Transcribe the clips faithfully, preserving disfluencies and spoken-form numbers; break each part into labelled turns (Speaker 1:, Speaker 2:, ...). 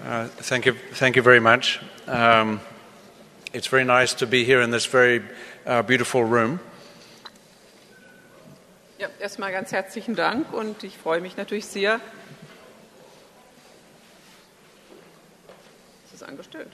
Speaker 1: Uh, thank you, thank you very much. Um, it's very nice to be here in this very uh, beautiful room.
Speaker 2: Ja, erstmal ganz herzlichen Dank und ich freue mich natürlich sehr. Ist das angestellt?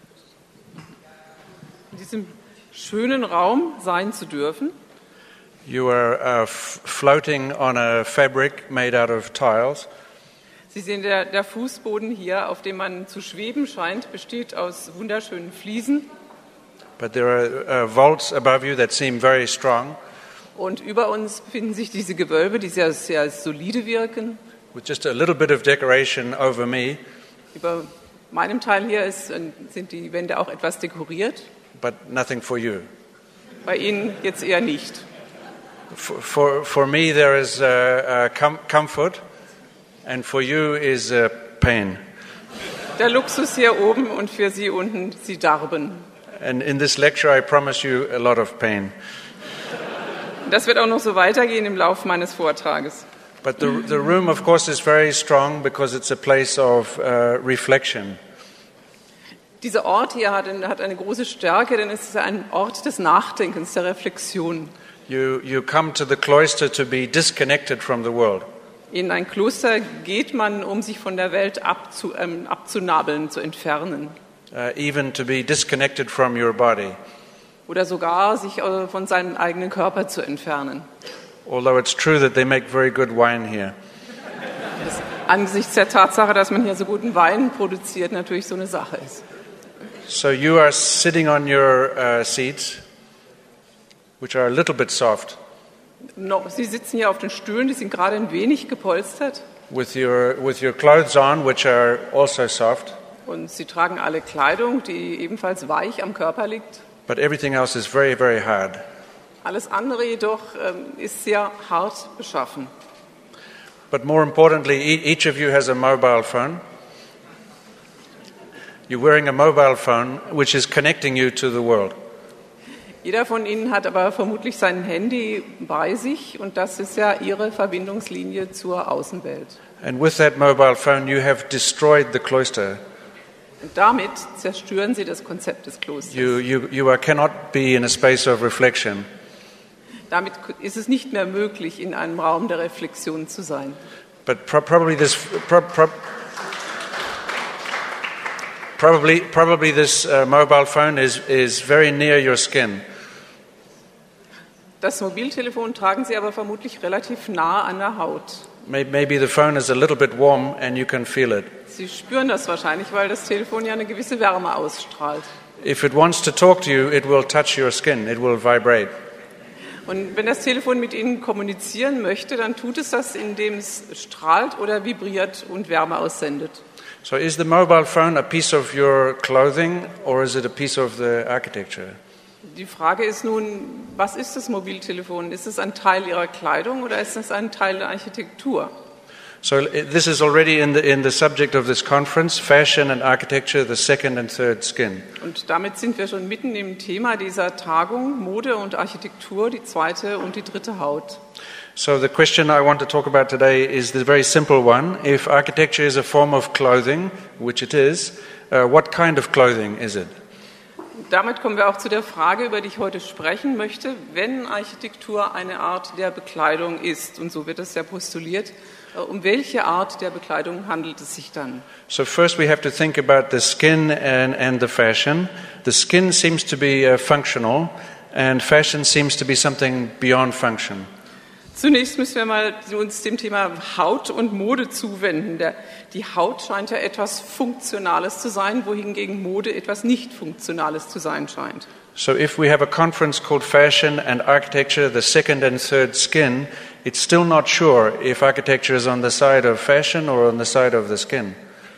Speaker 2: In diesem schönen Raum sein zu dürfen.
Speaker 1: You are uh, f- floating on a fabric made out of tiles.
Speaker 2: Sie sehen, der, der Fußboden hier, auf dem man zu schweben scheint, besteht aus wunderschönen Fliesen.
Speaker 1: But there are uh, vaults above you that seem very strong.
Speaker 2: Und über uns befinden sich diese Gewölbe, die sehr, sehr solide wirken.
Speaker 1: With just a little bit of decoration over me,
Speaker 2: Über meinem Teil hier ist, sind die Wände auch etwas dekoriert.
Speaker 1: but nothing for you.
Speaker 2: Bei Ihnen jetzt eher nicht.
Speaker 1: For for, for me, there is uh, uh, com- comfort, and for you is uh, pain.
Speaker 2: Der Luxus hier oben und für Sie unten Sie darben.
Speaker 1: And in this lecture, I promise you a lot of pain.
Speaker 2: Das wird auch noch so weitergehen im Laufe meines Vortrages.
Speaker 1: But the the room, of course, is very strong because it's a place of uh, reflection.
Speaker 2: Dieser Ort hier hat, hat eine große Stärke, denn es ist ein Ort des Nachdenkens, der Reflexion.
Speaker 1: You you come to the cloister to be disconnected from the world.
Speaker 2: In ein Kloster geht man, um sich von der Welt abzu, ähm, abzunabeln, zu entfernen.
Speaker 1: Uh, even to be disconnected from your body.
Speaker 2: Oder sogar sich äh, von seinem eigenen Körper zu entfernen.
Speaker 1: Although it's true that they make very good wine here.
Speaker 2: Das angesichts der Tatsache, dass man hier so guten Wein produziert, natürlich so eine Sache ist.
Speaker 1: So you are sitting on your uh, seats, which are a little bit soft,
Speaker 2: No, Sie sitzen hier auf den Stühlen, die sind gerade ein wenig gepolstert.
Speaker 1: with your with your clothes on, which are also soft,
Speaker 2: Und Sie tragen alle Kleidung, die ebenfalls weich am Körper liegt.
Speaker 1: but everything else is very, very hard.
Speaker 2: Alles andere jedoch ähm, ist sehr hart beschaffen.
Speaker 1: But more importantly, e- each of you has a mobile phone. You're wearing a mobile phone, which is connecting you to the world.
Speaker 2: Jeder von Ihnen hat aber vermutlich sein Handy bei sich und das ist ja Ihre Verbindungslinie zur Außenwelt.
Speaker 1: And with that mobile phone, you have destroyed the cloister.
Speaker 2: Und damit zerstören Sie das Konzept des Klosters.
Speaker 1: You, you, you are, cannot be in a space of reflection.
Speaker 2: Damit ist es nicht mehr möglich, in einem Raum der Reflexion zu sein.
Speaker 1: But pro- probably this, pro- pro- probably, probably this uh, mobile phone is, is very near your skin.
Speaker 2: Das Mobiltelefon tragen Sie aber vermutlich relativ nah an der Haut.
Speaker 1: May- Maybe the phone is a little bit warm and you can feel it.
Speaker 2: Sie spüren das wahrscheinlich, weil das Telefon ja eine gewisse Wärme ausstrahlt.
Speaker 1: If it wants to talk to you, it will touch your skin, it will vibrate.
Speaker 2: Und wenn das Telefon mit Ihnen kommunizieren möchte, dann tut es das, indem es strahlt oder vibriert und Wärme aussendet.
Speaker 1: So is the mobile phone a piece of your clothing or is it a piece of the architecture?
Speaker 2: Die Frage ist nun, was ist das Mobiltelefon? Ist es ein Teil Ihrer Kleidung oder ist es ein Teil der Architektur?
Speaker 1: So uh, this is already in the, in the subject of this conference, fashion and architecture, the second and third skin.
Speaker 2: Und damit sind wir schon mitten im Thema dieser Tagung, Mode und Architektur, die zweite und die dritte Haut.
Speaker 1: So the question I want to talk about today is the very simple one. If architecture is a form of clothing, which it is, uh, what kind of clothing is it?
Speaker 2: Damit kommen wir auch zu der Frage, über die ich heute sprechen möchte. Wenn Architektur eine Art der Bekleidung ist, und so wird es ja postuliert, um welche Art der Bekleidung handelt es sich dann?
Speaker 1: So first we have to think about the skin and, and the fashion. The skin seems to be uh, functional and fashion seems to be something beyond function.
Speaker 2: Zunächst müssen wir mal uns dem Thema Haut und Mode zuwenden. Der, die Haut scheint ja etwas Funktionales zu sein, wohingegen Mode etwas nicht Funktionales zu sein scheint.
Speaker 1: So if we have a conference called Fashion and Architecture, the second and third skin, it's still not sure if architecture is on the side of fashion or on the side of the skin.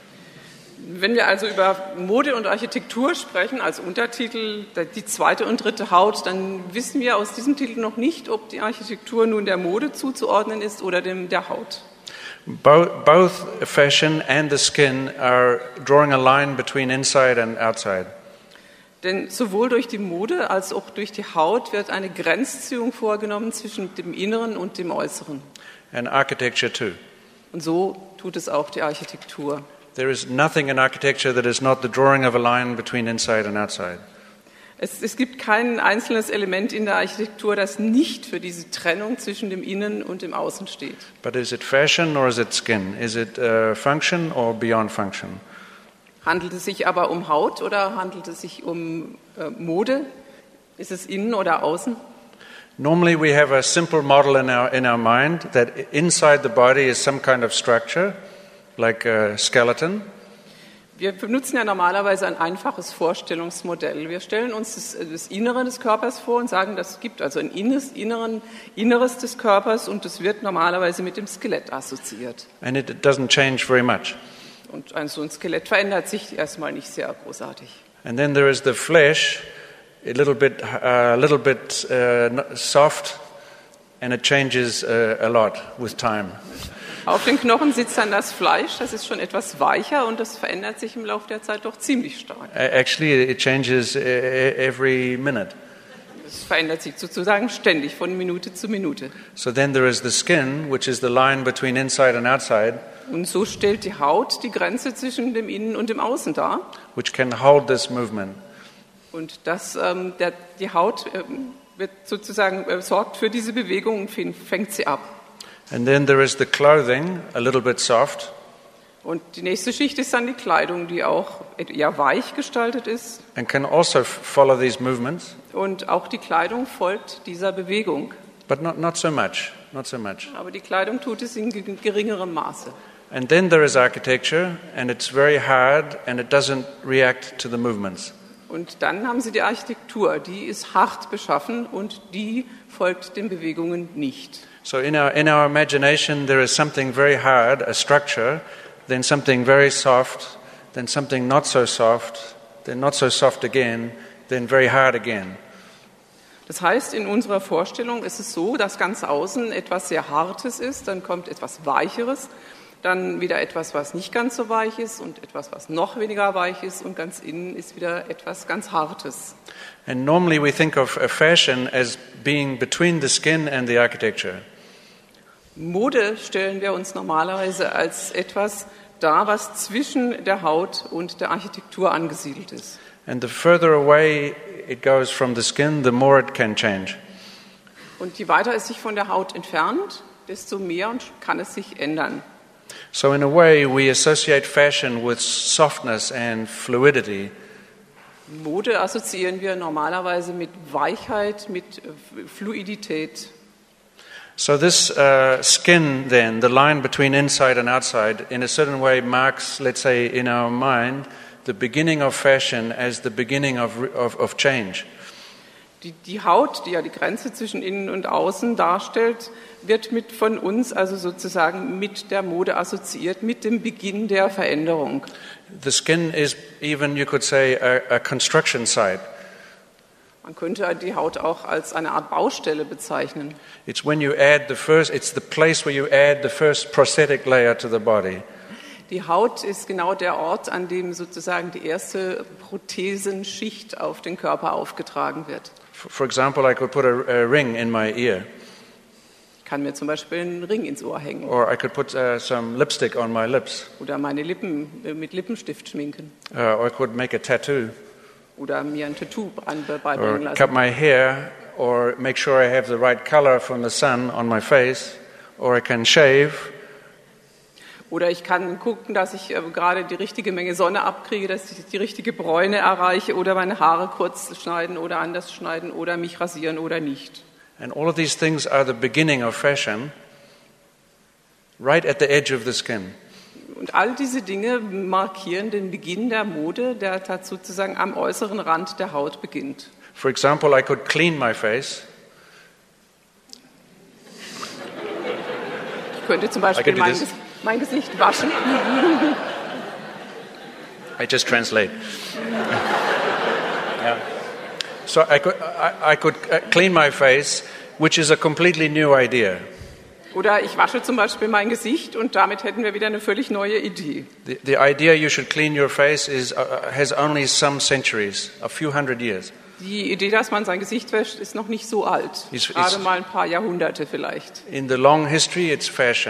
Speaker 2: Wenn wir also über Mode und Architektur sprechen, als Untertitel die zweite und dritte Haut, dann wissen wir aus diesem Titel noch nicht, ob die Architektur nun der Mode zuzuordnen ist oder dem der Haut.
Speaker 1: Both, both fashion and the skin are drawing a line between inside and outside.
Speaker 2: Denn sowohl durch die Mode als auch durch die Haut wird eine Grenzziehung vorgenommen zwischen dem Inneren und dem Äußeren.
Speaker 1: And architecture too.
Speaker 2: Und so tut es auch die Architektur.
Speaker 1: There is nothing in architecture that is not the drawing of a line between inside and outside.
Speaker 2: Es, es gibt kein einzelnes Element in der Architektur, das nicht für diese Trennung zwischen dem Innen und dem Außen steht.
Speaker 1: But is it fashion or is it skin? Is it uh, function or beyond function?
Speaker 2: Handelt es sich aber um Haut oder handelt es sich um äh, Mode? Ist es innen oder außen?
Speaker 1: Normally we have a simple model in our, in our mind that inside the body is some kind of structure, like a skeleton.
Speaker 2: Wir benutzen ja normalerweise ein einfaches Vorstellungsmodell. Wir stellen uns das, das Innere des Körpers vor und sagen, das gibt also ein Inneres, Inneren, Inneres des Körpers und das wird normalerweise mit dem Skelett assoziiert.
Speaker 1: And it doesn't change very much.
Speaker 2: Und ein, so ein Skelett verändert sich erstmal nicht sehr großartig.
Speaker 1: And then there is the flesh, a little bit, a uh, little bit uh, soft, and it changes uh, a lot with time.
Speaker 2: Auf den Knochen sitzt dann das Fleisch, das ist schon etwas weicher und das verändert sich im Laufe der Zeit doch ziemlich stark.
Speaker 1: Actually, it changes every minute.
Speaker 2: Es verändert sich sozusagen ständig von Minute zu Minute.
Speaker 1: So then there is the skin, which is the line between inside and outside.
Speaker 2: Und so stellt die Haut die Grenze zwischen dem Innen und dem Außen dar.
Speaker 1: Which can hold this movement.
Speaker 2: Und das, ähm, der, die Haut ähm, wird sozusagen äh, sorgt für diese Bewegung und fängt sie ab.
Speaker 1: And then there is the clothing, a little bit soft.
Speaker 2: Und die nächste Schicht ist dann die Kleidung, die auch eher weich gestaltet ist.
Speaker 1: And can also follow these movements.
Speaker 2: Und auch die Kleidung folgt dieser Bewegung.
Speaker 1: But not, not so much, not so much.
Speaker 2: Aber die Kleidung tut es in geringerem Maße.
Speaker 1: And then there is architecture, and it's very hard, and it doesn't react to the movements.
Speaker 2: Und dann haben Sie die Architektur, die ist hart beschaffen und die folgt den Bewegungen nicht.
Speaker 1: So in our, in our imagination there is something very hard, a structure, then something very soft, then something not so soft, then not so soft again, then very hard again.
Speaker 2: Das heißt, in unserer Vorstellung ist es so, dass ganz außen etwas sehr Hartes ist, dann kommt etwas Weicheres, dann wieder etwas, was nicht ganz so weich ist und etwas, was noch weniger weich ist und ganz innen ist wieder etwas ganz Hartes.
Speaker 1: And normally we think of a fashion as being between the skin and the architecture.
Speaker 2: Mode stellen wir uns normalerweise als etwas dar, was zwischen der Haut und der Architektur angesiedelt ist.
Speaker 1: And the further away it goes from the skin, the more it can change.
Speaker 2: Und je weiter es sich von der Haut entfernt, desto mehr kann es sich ändern.
Speaker 1: So in a way we associate fashion with softness and fluidity.
Speaker 2: Mode assoziieren wir normalerweise mit Weichheit, mit Fluidität.
Speaker 1: So this uh, skin then, the line between inside and outside, in a certain way marks, let's say in our mind, the beginning of fashion as the beginning of, of, of change.
Speaker 2: Die, die Haut, die ja die Grenze zwischen innen und außen darstellt, wird mit von uns also sozusagen mit der Mode assoziiert, mit dem Beginn der Veränderung.
Speaker 1: The skin is even, you could say, a, a construction site.
Speaker 2: Man könnte die Haut auch als eine Art Baustelle bezeichnen.
Speaker 1: It's when you add the first, it's the place where you add the first prosthetic layer to the body.
Speaker 2: Die Haut ist genau der Ort, an dem sozusagen die erste Prothesenschicht auf den Körper aufgetragen wird.
Speaker 1: For example, I could put a, a ring in my ear.
Speaker 2: Ich kann mir zum Beispiel einen Ring ins Ohr hängen.
Speaker 1: Or I could put uh, some lipstick on my lips.
Speaker 2: Oder meine Lippen mit Lippenstift schminken.
Speaker 1: Uh, or I could make a tattoo.
Speaker 2: Oder mir ein Tattoo
Speaker 1: Or
Speaker 2: beibringen lassen.
Speaker 1: cut my hair, or make sure I have the right color from the sun on my face. Or I can shave.
Speaker 2: Oder ich kann gucken, dass ich äh, gerade die richtige Menge Sonne abkriege, dass ich die richtige Bräune erreiche oder meine Haare kurz schneiden oder anders schneiden oder mich rasieren oder nicht.
Speaker 1: And all of these things are the beginning of fashion, right at the edge of the skin.
Speaker 2: Und all diese Dinge markieren den Beginn der Mode, der sozusagen am äußeren Rand der Haut beginnt.
Speaker 1: For example, I could clean my face.
Speaker 2: Ich könnte zum Beispiel mein, mein Gesicht waschen.
Speaker 1: I just translate. Yeah. So I could, I, I could clean my face, which is a completely new idea.
Speaker 2: Oder ich wasche zum Beispiel mein Gesicht und damit hätten wir wieder eine völlig neue Idee.
Speaker 1: The, the idea you should clean your face is, uh, has only some centuries, a few hundred years.
Speaker 2: Die Idee, dass man sein Gesicht wäscht, ist noch nicht so alt.
Speaker 1: It's,
Speaker 2: Gerade
Speaker 1: it's,
Speaker 2: mal ein paar Jahrhunderte vielleicht.
Speaker 1: in the long history, it's fashion.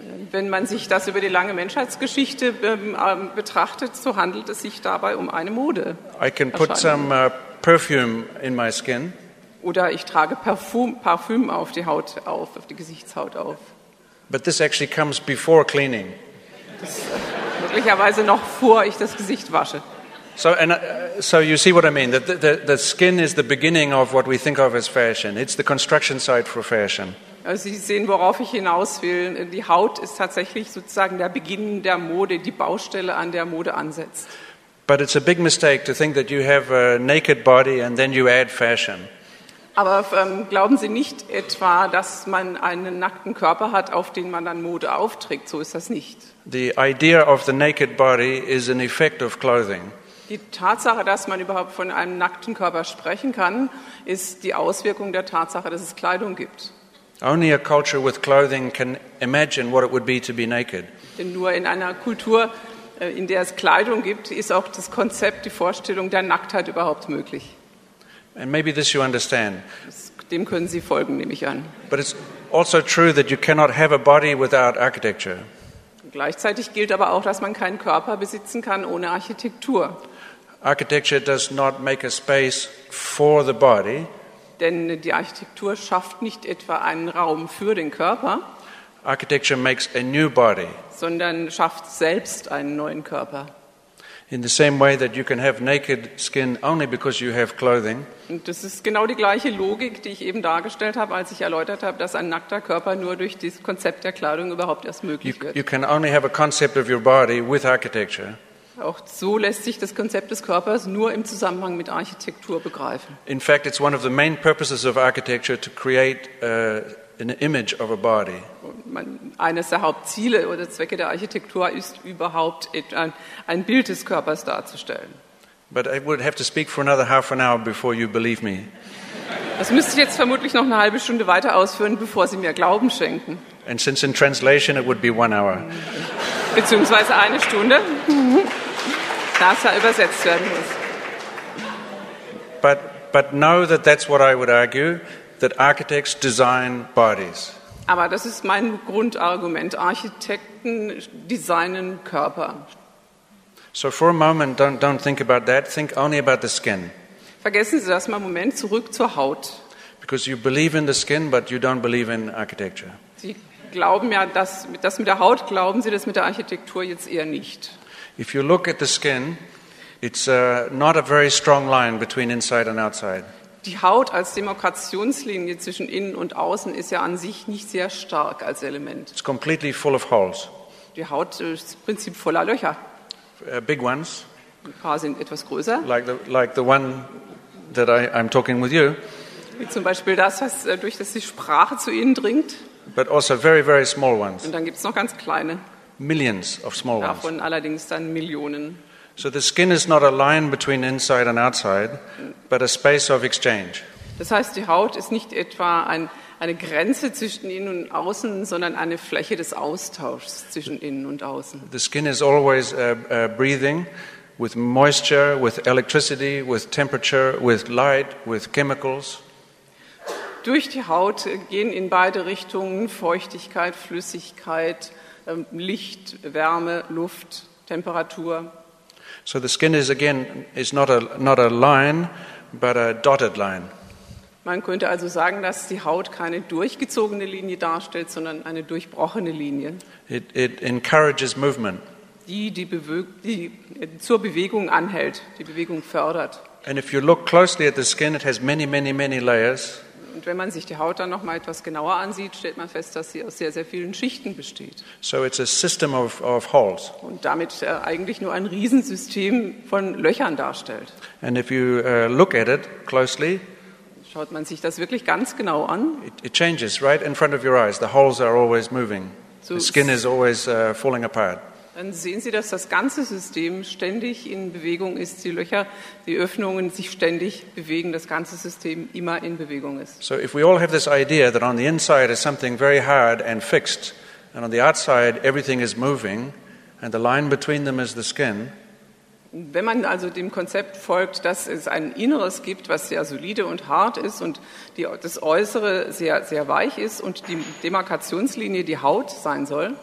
Speaker 2: Wenn man sich das über die lange Menschheitsgeschichte ähm, betrachtet, so handelt es sich dabei um eine Mode.
Speaker 1: I can put some uh, perfume in my skin.
Speaker 2: Oder ich trage Parfum, Parfüm auf die Haut auf, auf die Gesichtshaut auf.
Speaker 1: But this actually comes before cleaning.
Speaker 2: Das, äh, möglicherweise noch vor ich das Gesicht wasche.
Speaker 1: So, and uh, so you see what I mean. The, the, the skin is the beginning of what we think of as fashion. It's the construction site for fashion.
Speaker 2: Also Sie sehen, worauf ich hinaus will. Die Haut ist tatsächlich sozusagen der Beginn der Mode, die Baustelle, an der Mode ansetzt.
Speaker 1: But it's a big mistake to think that you have a naked body and then you add fashion.
Speaker 2: Aber ähm, glauben Sie nicht etwa, dass man einen nackten Körper hat, auf den man dann Mode aufträgt. So ist das nicht.
Speaker 1: The idea of the naked body is an effect of clothing.
Speaker 2: Die Tatsache, dass man überhaupt von einem nackten Körper sprechen kann, ist die Auswirkung der Tatsache, dass es Kleidung gibt.
Speaker 1: Only a culture with clothing can imagine what it would be to be naked.
Speaker 2: Denn nur in einer Kultur, in der es Kleidung gibt, ist auch das Konzept, die Vorstellung der Nacktheit überhaupt möglich.
Speaker 1: And maybe this you understand.
Speaker 2: Dem können Sie folgen, nehme ich an.
Speaker 1: But it's also true that you cannot have a body without architecture.
Speaker 2: Gleichzeitig gilt aber auch, dass man keinen Körper besitzen kann ohne Architektur.
Speaker 1: Architecture does not make a space for the body.
Speaker 2: Denn die Architektur schafft nicht etwa einen Raum für den Körper,
Speaker 1: Architecture makes a new body.
Speaker 2: sondern schafft selbst einen neuen Körper.
Speaker 1: In the same way that you can have naked skin only because you have clothing.
Speaker 2: Und das ist genau die gleiche Logik, die ich eben dargestellt habe, als ich erläutert habe, dass ein nackter Körper nur durch das Konzept der Kleidung überhaupt erst
Speaker 1: You,
Speaker 2: möglich wird.
Speaker 1: you can only have a concept of your body with architecture.
Speaker 2: Auch so lässt sich das Konzept des Körpers nur im Zusammenhang mit Architektur begreifen.
Speaker 1: In fact, it's one of the main purposes of architecture to create uh, an image of a body.
Speaker 2: Und man, eines der Hauptziele oder Zwecke der Architektur ist überhaupt ein, ein Bild des Körpers darzustellen.
Speaker 1: But I would have to speak for another half an hour before you believe me.
Speaker 2: Das müsste ich jetzt vermutlich noch eine halbe Stunde weiter ausführen, bevor Sie mir Glauben schenken.
Speaker 1: And since in translation it would be one hour.
Speaker 2: Beziehungsweise eine Stunde, da es ja übersetzt werden muss.
Speaker 1: But, but know that that's what I would argue, that architects design bodies.
Speaker 2: Aber das ist mein Grundargument. Architekten designen Körper.
Speaker 1: So for a moment, don't, don't think about that. Think only about the skin.
Speaker 2: Vergessen Sie das mal einen Moment, zurück zur Haut.
Speaker 1: Because you believe in the skin, but you don't believe in architecture.
Speaker 2: Sie glauben ja, dass das mit der Haut glauben Sie, das mit der Architektur jetzt eher nicht.
Speaker 1: If you look at the skin, it's uh, not a very strong line between inside and outside.
Speaker 2: Die Haut als Demarkationslinie zwischen innen und außen ist ja an sich nicht sehr stark als Element.
Speaker 1: It's completely full of holes,
Speaker 2: Die Haut ist im Prinzip voller Löcher.
Speaker 1: uh, big ones,
Speaker 2: Ein paar sind etwas größer,
Speaker 1: like the, like the one that I, I'm talking with you,
Speaker 2: wie zum Beispiel das, was, äh, durch das die Sprache zu Ihnen dringt.
Speaker 1: but also very, very small ones,
Speaker 2: Und dann gibt es noch ganz kleine,
Speaker 1: millions of small ones.
Speaker 2: davon allerdings dann Millionen.
Speaker 1: So the skin is not a line between inside and outside, but a space of exchange.
Speaker 2: Das heißt, die Haut ist nicht etwa ein, eine Grenze zwischen innen und außen, sondern eine Fläche des Austauschs zwischen innen und außen.
Speaker 1: The skin is always uh, uh, breathing with moisture, with electricity, with temperature, with light, with chemicals.
Speaker 2: Durch die Haut gehen in beide Richtungen Feuchtigkeit, Flüssigkeit, ähm, Licht, Wärme, Luft, Temperatur.
Speaker 1: So the skin is again is not a not a line, but a dotted line.
Speaker 2: Man könnte also sagen, dass die Haut keine durchgezogene Linie darstellt, sondern eine durchbrochene Linie,
Speaker 1: It, it encourages movement.
Speaker 2: die, die, beweg- die zur Bewegung anhält, die Bewegung fördert.
Speaker 1: And if you look closely at the skin, it has many, many, many layers.
Speaker 2: Und wenn man sich die Haut dann noch mal etwas genauer ansieht, stellt man fest, dass sie aus sehr, sehr vielen Schichten besteht.
Speaker 1: So it's a system of, of holes.
Speaker 2: Und damit äh, eigentlich nur ein Riesensystem von Löchern darstellt.
Speaker 1: And if you uh, look at it closely,
Speaker 2: Schaut man sich das wirklich ganz genau an,
Speaker 1: it, it changes right in front of your eyes. The holes are always moving.
Speaker 2: So
Speaker 1: The skin is always uh, falling apart.
Speaker 2: dann sehen Sie, dass das ganze System ständig in Bewegung ist. Die Löcher, die Öffnungen sich ständig bewegen, das ganze System immer in Bewegung ist.
Speaker 1: So if we all have this idea that on the inside is something very hard and fixed, and on the outside everything is moving, and the line between them is the skin,
Speaker 2: Wenn man also dem Konzept folgt, dass es ein Inneres gibt, was sehr solide und hart ist und die, das Äußere sehr, sehr weich ist und die Demarkationslinie die Haut sein soll,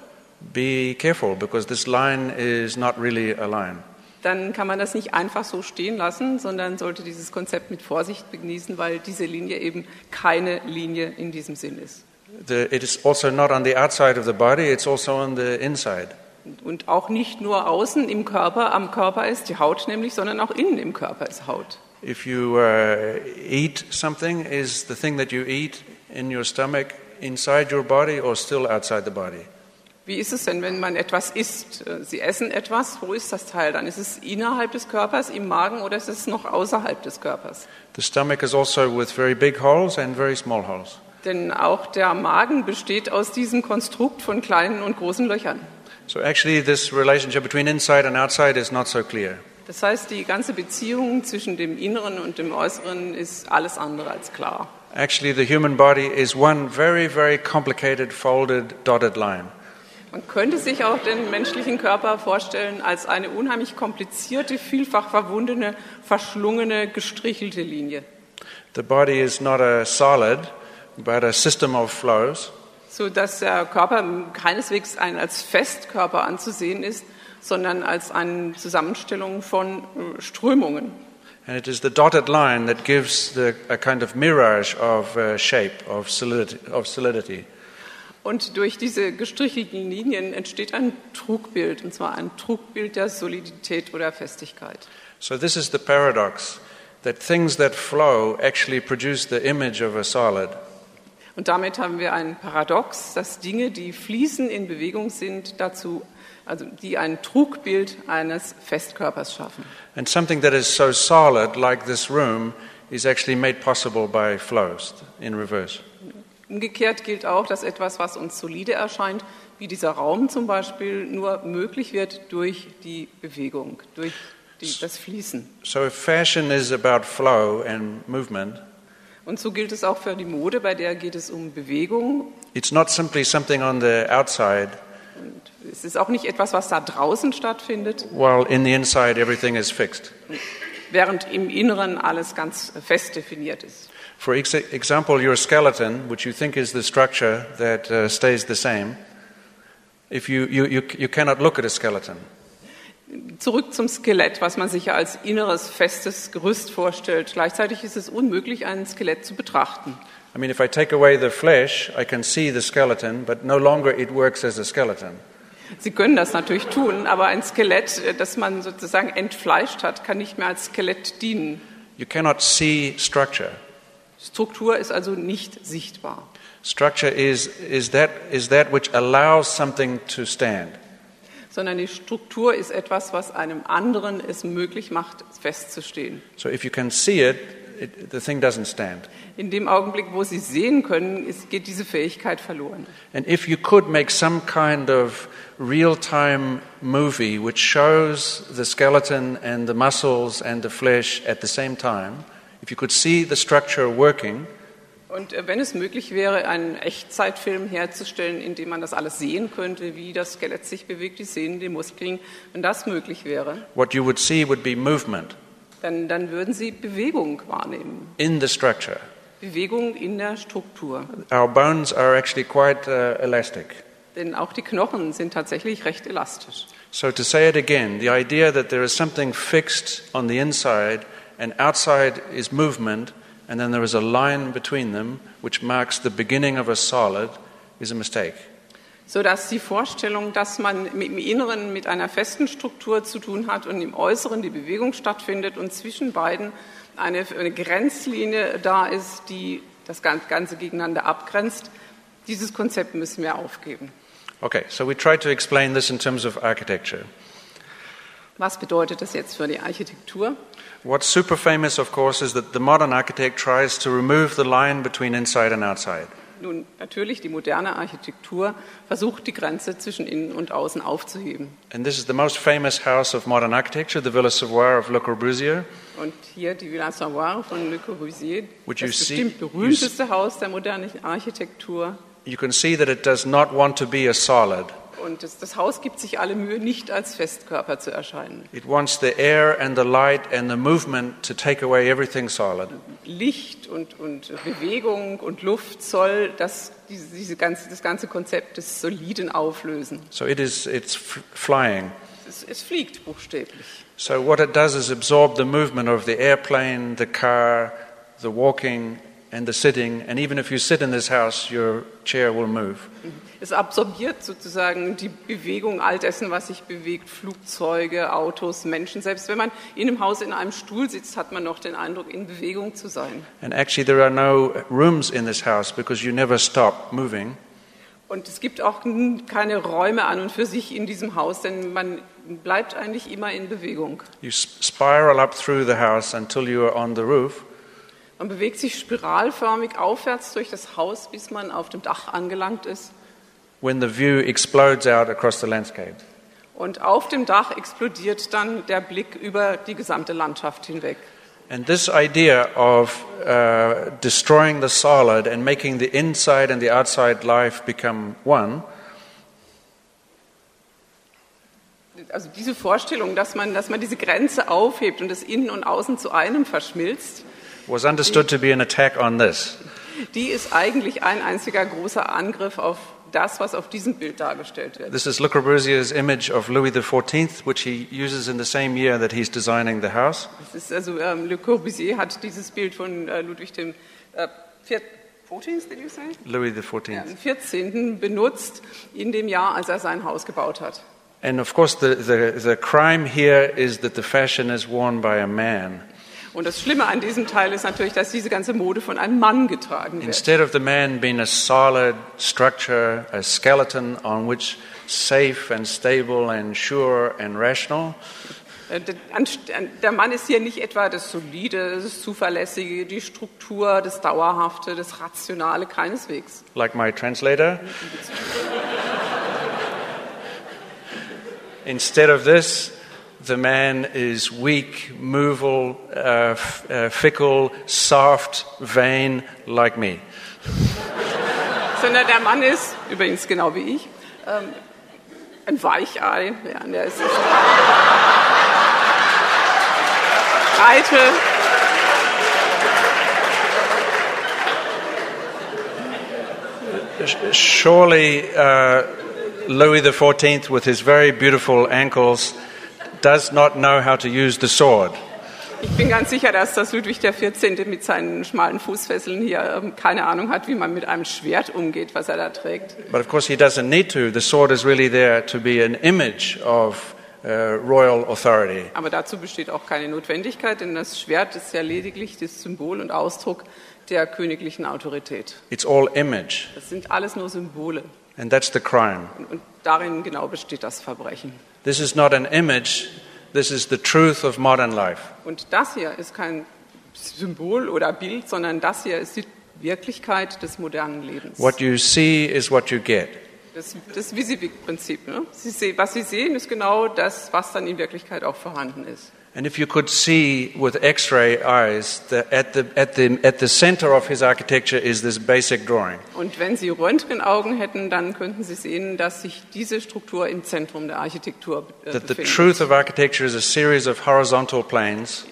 Speaker 1: be careful because this line is not really a line.
Speaker 2: Dann kann man das nicht einfach so stehen lassen, sondern sollte dieses Konzept mit Vorsicht genießen, weil diese Linie eben keine Linie in diesem Sinn ist.
Speaker 1: The, it is also not on the outside of the body, it's also on the inside.
Speaker 2: Und auch nicht nur außen im Körper, am Körper ist die Haut nämlich, sondern auch innen im Körper ist Haut.
Speaker 1: If you uh, eat something, is the thing that you eat in your stomach inside your body or still outside the body?
Speaker 2: Wie ist es denn, wenn man etwas isst? Sie essen etwas, wo ist das Teil dann? Ist es innerhalb des Körpers, im Magen, oder ist es noch außerhalb des Körpers?
Speaker 1: The stomach is also with very big holes and very small holes.
Speaker 2: Denn auch der Magen besteht aus diesem Konstrukt von kleinen und großen Löchern.
Speaker 1: So actually this relationship between inside and outside is not so clear.
Speaker 2: Das heißt, die ganze Beziehung zwischen dem Inneren und dem Äußeren ist alles andere als klar.
Speaker 1: Actually the human body is one very, very complicated folded dotted line.
Speaker 2: Man könnte sich auch den menschlichen Körper vorstellen als eine unheimlich komplizierte, vielfach verwundene, verschlungene, gestrichelte Linie.
Speaker 1: The body is not a solid, but a system of flows.
Speaker 2: So dass der Körper keineswegs ein als Festkörper anzusehen ist, sondern als eine Zusammenstellung von Strömungen.
Speaker 1: And it is the dotted line that gives the, a kind of mirage of uh, shape, of solidity, of solidity.
Speaker 2: Und durch diese gestrichelten Linien entsteht ein Trugbild, und zwar ein Trugbild der Solidität oder Festigkeit.
Speaker 1: So this is the paradox, that things that flow actually produce the image of a solid.
Speaker 2: Und damit haben wir ein Paradox, dass Dinge, die fließen, in Bewegung sind, dazu, also die ein Trugbild eines Festkörpers schaffen.
Speaker 1: And something that is so solid, like this room, is actually made possible by flows in reverse.
Speaker 2: Umgekehrt gilt auch, dass etwas, was uns solide erscheint, wie dieser Raum zum Beispiel, nur möglich wird durch die Bewegung, durch die, das Fließen.
Speaker 1: So if fashion is about flow and movement,
Speaker 2: und so gilt es auch für die Mode, bei der geht es um Bewegung.
Speaker 1: It's not simply something on the outside.
Speaker 2: Und es ist auch nicht etwas, was da draußen stattfindet.
Speaker 1: While in the inside everything is fixed.
Speaker 2: Während im Inneren alles ganz fest definiert ist.
Speaker 1: For example, your skeleton, which you think is the structure that uh, stays the same, if you, you, you, you cannot look at a skeleton.
Speaker 2: Zurück zum Skelett, was man sich ja als inneres, festes Gerüst vorstellt. Gleichzeitig ist es unmöglich, ein Skelett zu betrachten.
Speaker 1: I mean, if I take away the flesh, I can see the skeleton, but no longer it works as a skeleton.
Speaker 2: Sie können das natürlich tun, aber ein Skelett, das man sozusagen entfleischt hat, kann nicht mehr als Skelett dienen.
Speaker 1: You cannot see structure.
Speaker 2: Struktur ist also nicht sichtbar.
Speaker 1: Structure is, is, that, is that which allows something to stand.
Speaker 2: Sondern die Struktur ist etwas, was einem anderen es möglich macht, festzustehen.
Speaker 1: So if you can see it, it the thing doesn't stand.
Speaker 2: In dem Augenblick, wo Sie sehen können, ist, geht diese Fähigkeit verloren.
Speaker 1: And if you could make some kind of real-time movie which shows the skeleton and the muscles and the flesh at the same time, if you could see the structure working,
Speaker 2: und wenn es möglich wäre, einen Echtzeitfilm herzustellen, in dem man das alles sehen könnte, wie das Skelett sich bewegt, die Sehnen, die Muskeln, wenn das möglich wäre,
Speaker 1: what you would see would be movement
Speaker 2: dann, dann würden Sie Bewegung wahrnehmen.
Speaker 1: in the structure.
Speaker 2: Bewegung in der Struktur.
Speaker 1: Our bones are actually quite uh, elastic.
Speaker 2: Denn auch die Knochen sind tatsächlich recht elastisch.
Speaker 1: So to say it again, the idea that there is something fixed on the inside and outside is movement, and then there is a line between them which marks the beginning of a solid is a mistake.
Speaker 2: Sodass die Vorstellung, dass man im Inneren mit einer festen Struktur zu tun hat und im Äußeren die Bewegung stattfindet und zwischen beiden eine, eine Grenzlinie da ist, die das Ganze gegeneinander abgrenzt, dieses Konzept müssen wir aufgeben.
Speaker 1: Okay, so we try to explain this in terms of architecture.
Speaker 2: Was bedeutet das jetzt für die Architektur?
Speaker 1: What's super famous, of course, is that the modern architect tries to remove the line between inside and outside.
Speaker 2: Nun, natürlich, die moderne Architektur versucht, die Grenze zwischen innen und außen aufzuheben.
Speaker 1: And this is the most famous house of modern architecture, the Villa Savoye of Le Corbusier.
Speaker 2: Und hier die Villa Savoye von Le Corbusier,
Speaker 1: Would
Speaker 2: das
Speaker 1: you see-
Speaker 2: bestimmt berühmteste Haus der modernen Architektur.
Speaker 1: You can see that it does not want to be a solid.
Speaker 2: Und das, das Haus gibt sich alle Mühe, nicht als Festkörper zu erscheinen.
Speaker 1: It wants the air and the light and the movement to take away everything solid.
Speaker 2: Licht und, und Bewegung und Luft soll das, diese, diese ganze, das ganze Konzept des Soliden auflösen.
Speaker 1: So it is, it's f- flying.
Speaker 2: Es, es fliegt buchstäblich.
Speaker 1: So what it does is absorb the movement of the airplane, the car, the walking and the sitting. And even if you sit in this house, your chair will move.
Speaker 2: Es absorbiert sozusagen die Bewegung all dessen, was sich bewegt, Flugzeuge, Autos, Menschen. Selbst wenn man in einem Haus in einem Stuhl sitzt, hat man noch den Eindruck, in Bewegung zu sein.
Speaker 1: And actually there are no rooms in this house because you never stop moving.
Speaker 2: Und es gibt auch keine Räume an und für sich in diesem Haus, denn man bleibt eigentlich immer in Bewegung.
Speaker 1: You spiral up through the house until you are on the roof.
Speaker 2: Man bewegt sich spiralförmig aufwärts durch das Haus, bis man auf dem Dach angelangt ist.
Speaker 1: When the view explodes out across the landscape.
Speaker 2: Und auf dem Dach explodiert dann der Blick über die gesamte Landschaft hinweg.
Speaker 1: And this idea of uh, destroying the solid and making the inside and the outside life become one.
Speaker 2: Also diese Vorstellung, dass man, dass man diese Grenze aufhebt und das Innen und Außen zu einem verschmilzt,
Speaker 1: Was understood to be an attack on this.
Speaker 2: Die ist eigentlich ein einziger großer Angriff auf das, was auf diesem Bild dargestellt wird.
Speaker 1: This is Le Corbusier's image of Louis the fourteenth, which he uses in the same year that he's designing the house.
Speaker 2: Das ist also ähm, Le Corbusier hat dieses Bild von äh, Ludwig dem äh, vierzehnten, did you say?
Speaker 1: Louis the
Speaker 2: Ja,
Speaker 1: fourteenth.
Speaker 2: im vierzehnten benutzt in dem Jahr, als er sein Haus gebaut hat.
Speaker 1: And of course, the, the, the crime here is that the fashion is worn by a man.
Speaker 2: Und das Schlimme an diesem Teil ist natürlich, dass diese ganze Mode von einem Mann getragen wird.
Speaker 1: Instead of the man being a solid structure, a skeleton on which safe and stable and sure and rational,
Speaker 2: Äh, der- an- Der Mann ist hier nicht etwa das Solide, das Zuverlässige, die Struktur, das Dauerhafte, das Rationale, keineswegs.
Speaker 1: like my translator. Instead of this, the man is weak, movable, uh, f- uh, fickle, soft, vain, like me.
Speaker 2: Sondern der Mann ist, übrigens genau wie ich, ähm, ein Weichei. Ja, der ist breite,
Speaker 1: Surely uh, Louis the fourteenth, with his very beautiful ankles, does not know how to use the sword.
Speaker 2: Ich bin ganz sicher, dass das Ludwig der vierzehnte mit seinen schmalen Fußfesseln hier ähm, keine Ahnung hat, wie man mit einem Schwert umgeht, was er da trägt.
Speaker 1: But of course he doesn't need to. The sword is really there to be an image of uh, royal authority.
Speaker 2: Aber dazu besteht auch keine Notwendigkeit, denn das Schwert ist ja lediglich das Symbol und Ausdruck der königlichen Autorität.
Speaker 1: It's all image.
Speaker 2: Das sind alles nur Symbole.
Speaker 1: And that's the crime.
Speaker 2: Und, und darin genau besteht das Verbrechen.
Speaker 1: This is not an image, this is the truth of modern life.
Speaker 2: Und das hier ist kein Symbol oder Bild, sondern das hier ist die Wirklichkeit des modernen Lebens.
Speaker 1: What you see is what you get.
Speaker 2: Das, das Visivik-Prinzip. Ne? Sie se- was Sie sehen, ist genau das, was dann in Wirklichkeit auch vorhanden ist.
Speaker 1: And if you could see with X-ray eyes, that at the, at, the, at the center of his architecture is this basic drawing.
Speaker 2: Und wenn Sie Röntgenaugen hätten, dann könnten Sie sehen, dass sich diese Struktur im Zentrum der Architektur äh,
Speaker 1: That the
Speaker 2: befindet.
Speaker 1: truth of architecture is a series of horizontal planes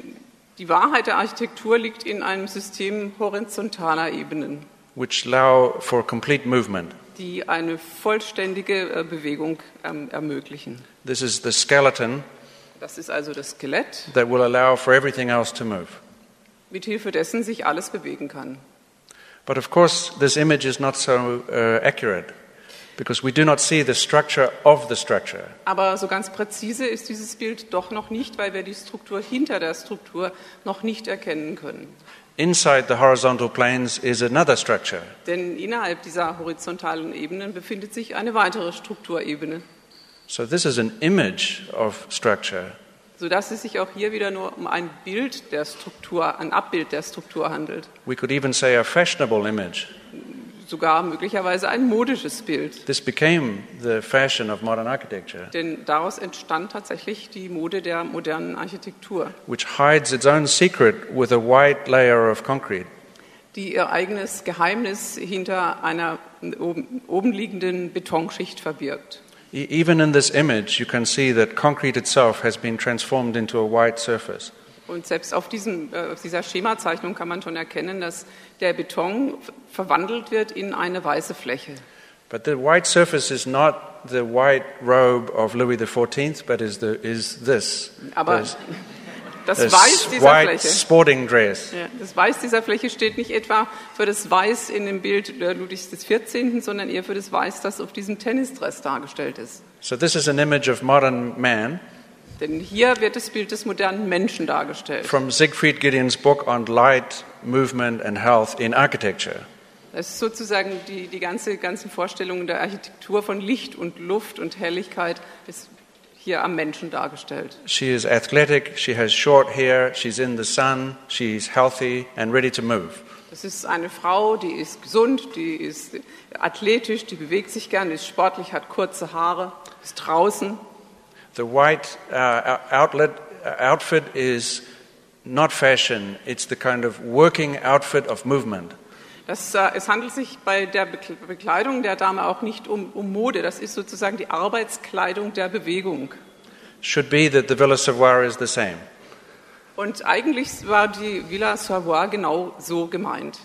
Speaker 2: Die Wahrheit der Architektur liegt in einem System horizontaler Ebenen,
Speaker 1: which allow for complete movement.
Speaker 2: die eine vollständige äh, Bewegung ähm, ermöglichen.
Speaker 1: This is the skeleton
Speaker 2: Das ist also das Skelett,
Speaker 1: that will allow for everything else to move.
Speaker 2: mithilfe dessen sich alles bewegen kann.
Speaker 1: But of course, this image is not so uh, accurate because we do not see the structure of the structure.
Speaker 2: Aber so ganz präzise ist dieses Bild doch noch nicht, weil wir die Struktur hinter der Struktur noch nicht erkennen können.
Speaker 1: Inside the horizontal planes is another structure.
Speaker 2: Denn innerhalb dieser horizontalen Ebenen befindet sich eine weitere Strukturebene,
Speaker 1: So this is an image of structure.
Speaker 2: sodass es sich auch hier wieder nur um ein Bild der Struktur, ein Abbild der Struktur handelt.
Speaker 1: We could even say a fashionable image.
Speaker 2: Sogar möglicherweise ein modisches Bild.
Speaker 1: This became the fashion of modern architecture,
Speaker 2: Denn daraus entstand tatsächlich die Mode der modernen Architektur,
Speaker 1: which hides its own secret with a white layer of concrete.
Speaker 2: die ihr eigenes Geheimnis hinter einer oben, oben liegenden Betonschicht verbirgt.
Speaker 1: Even in this image, you can see that concrete itself has been transformed into a white surface.
Speaker 2: Und selbst auf, diesem, äh, auf dieser Schemazeichnung kann man schon erkennen, dass der Beton verwandelt wird in eine weiße Fläche.
Speaker 1: But the white surface is not the white robe of Louis the fourteenth, but is, the, is this.
Speaker 2: Aber
Speaker 1: this,
Speaker 2: das
Speaker 1: this
Speaker 2: Weiß dieser
Speaker 1: white
Speaker 2: Fläche,
Speaker 1: sporting dress.
Speaker 2: ja, das Weiß dieser Fläche steht nicht etwa für das Weiß in dem Bild Ludwigs des vierzehnten, sondern eher für das Weiß, das auf diesem Tennisdress dargestellt ist.
Speaker 1: So this is an image of modern man
Speaker 2: Denn hier wird das Bild des modernen Menschen dargestellt.
Speaker 1: from Siegfried Gideon's book on light, movement and health in architecture.
Speaker 2: Das ist sozusagen die, die ganze, ganzen Vorstellungen der Architektur von Licht und Luft und Helligkeit ist hier am Menschen dargestellt.
Speaker 1: She is athletic, she has short hair, she's in the sun, she's healthy and ready to move.
Speaker 2: Das ist eine Frau, die ist gesund, die ist athletisch, die bewegt sich gern, ist sportlich, hat kurze Haare, ist draußen.
Speaker 1: The white uh, outlet, uh, outfit is not fashion, it's the kind of working outfit of movement.
Speaker 2: Das, äh, es handelt sich bei der Bekleidung der Dame auch nicht um, um Mode, das ist sozusagen die Arbeitskleidung der Bewegung.
Speaker 1: Should be that the Villa Savoye is the same.
Speaker 2: Und eigentlich war die Villa Savoye genau so gemeint.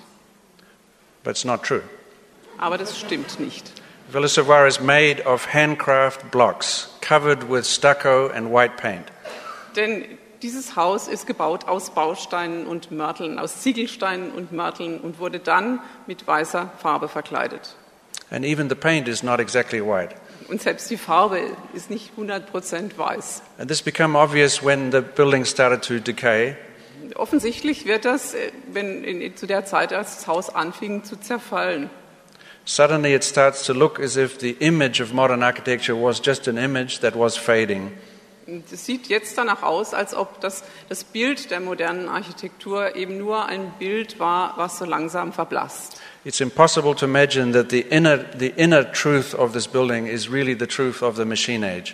Speaker 1: But it's not true.
Speaker 2: Aber das stimmt nicht.
Speaker 1: Villa Savoye is made of handcraft blocks, covered with stucco and white paint.
Speaker 2: Denn dieses Haus ist gebaut aus Bausteinen und Mörteln, aus Ziegelsteinen und Mörteln und wurde dann mit weißer Farbe verkleidet.
Speaker 1: And even the paint is not exactly white.
Speaker 2: Und selbst die Farbe ist nicht hundert Prozent weiß.
Speaker 1: And this became obvious when the building started to decay.
Speaker 2: Offensichtlich wird das, wenn in, zu der Zeit, als das Haus anfing zu zerfallen.
Speaker 1: Suddenly it starts to look as if the image of modern architecture was just an image that was fading.
Speaker 2: Es sieht jetzt danach aus, als ob das, das Bild der modernen Architektur eben nur ein Bild war, was so langsam verblasst.
Speaker 1: It's impossible to imagine that the inner, the inner truth of this building is really the truth of the machine age.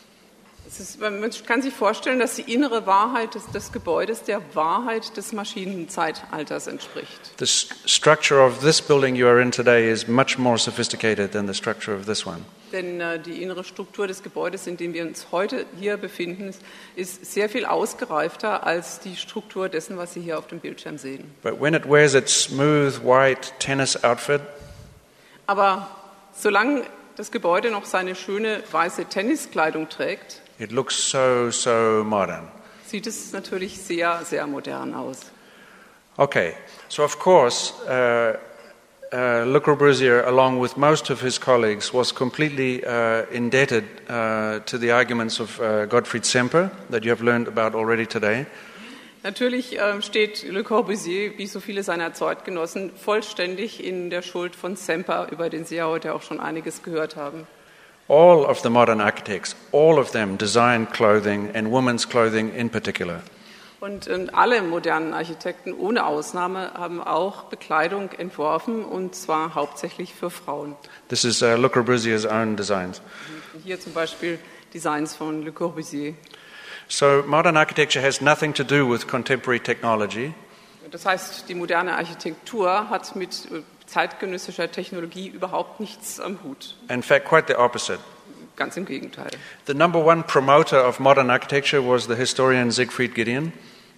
Speaker 2: Es ist, man kann sich vorstellen, dass die innere Wahrheit des, des Gebäudes der Wahrheit des Maschinenzeitalters entspricht.
Speaker 1: The s- structure of this building you are in today is much more sophisticated than the structure of this one.
Speaker 2: Denn äh, die innere Struktur des Gebäudes, in dem wir uns heute hier befinden, ist, ist sehr viel ausgereifter als die Struktur dessen, was Sie hier auf dem Bildschirm sehen.
Speaker 1: But when it wears its smooth white tennis outfit,
Speaker 2: Aber solange das Gebäude noch seine schöne weiße Tenniskleidung trägt,
Speaker 1: it looks so, so modern.
Speaker 2: sieht es natürlich sehr, sehr modern aus.
Speaker 1: Okay, so of course, uh, uh, Le Corbusier, along with most of his colleagues, was completely uh, indebted uh, to the arguments of uh, Gottfried Semper that you have learned about already today.
Speaker 2: Natürlich äh, steht Le Corbusier, wie so viele seiner Zeitgenossen, vollständig in der Schuld von Semper, über den Sie ja heute auch schon einiges gehört haben.
Speaker 1: All of the modern architects, all of them designed clothing and women's clothing in particular.
Speaker 2: Und äh, alle modernen Architekten ohne Ausnahme haben auch Bekleidung entworfen, und zwar hauptsächlich für Frauen.
Speaker 1: This is uh, Le Corbusier's own designs.
Speaker 2: Hier zum Beispiel Designs von Le Corbusier.
Speaker 1: So modern architecture has nothing to do with contemporary technology.
Speaker 2: Das heißt, die moderne Architektur hat mit äh, zeitgenössischer Technologie überhaupt nichts am Hut.
Speaker 1: In fact, quite the opposite.
Speaker 2: Ganz im Gegenteil.
Speaker 1: The number one promoter of modern architecture was the historian Siegfried Gideon.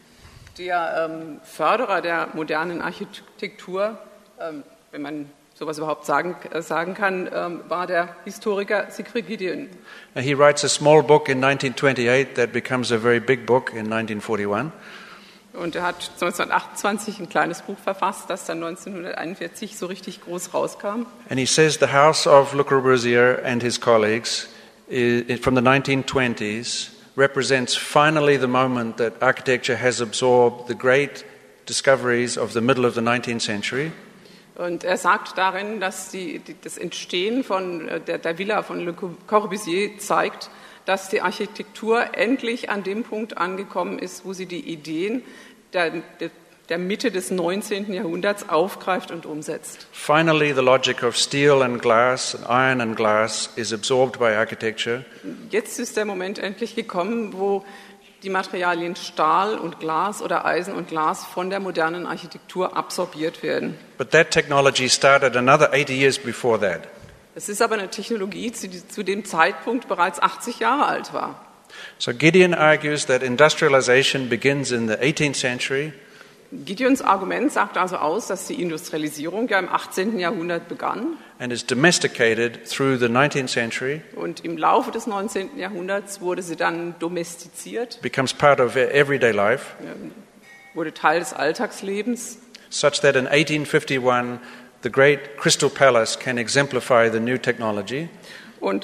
Speaker 2: Der ähm, Förderer der modernen Architektur, ähm, wenn man sowas überhaupt sagen, äh, sagen kann, ähm, war der Historiker Siegfried Gideon.
Speaker 1: Uh, He writes a small book in nineteen twenty-eight that becomes a very big book in nineteen forty-one.
Speaker 2: Und er hat neunzehnhundertachtundzwanzig ein kleines Buch verfasst, das dann neunzehnhunderteinundvierzig so richtig groß rauskam.
Speaker 1: And he says the house of Le Corbusier and his colleagues i- from the nineteen twenties represents finally the moment that architecture has absorbed the great discoveries of the middle of the nineteenth century.
Speaker 2: Und er sagt darin, dass die, die, das Entstehen von äh, der, der Villa von Le Corbusier zeigt, dass die Architektur endlich an dem Punkt angekommen ist, wo sie die Ideen der, der, der Mitte des neunzehnten Jahrhunderts aufgreift und umsetzt.
Speaker 1: Finally, the logic of steel and glass, and iron and glass, is absorbed by architecture,
Speaker 2: Jetzt ist der Moment endlich gekommen, wo die Materialien Stahl und Glas oder Eisen und Glas von der modernen Architektur absorbiert werden.
Speaker 1: But that technology started another eighty years before that.
Speaker 2: Es ist aber eine Technologie, die zu dem Zeitpunkt bereits achtzig Jahre alt war.
Speaker 1: So Gideon argues that industrialization begins in the eighteenth century.
Speaker 2: Gideons Argument sagt also aus, dass die Industrialisierung ja im achtzehnten Jahrhundert begann
Speaker 1: and is domesticated through the nineteenth century,
Speaker 2: und im Laufe des neunzehnten Jahrhunderts wurde sie dann domestiziert,
Speaker 1: becomes part of everyday life,
Speaker 2: wurde Teil des Alltagslebens,
Speaker 1: such that in eighteen fifty-one the great Crystal Palace can exemplify the new technology.
Speaker 2: Und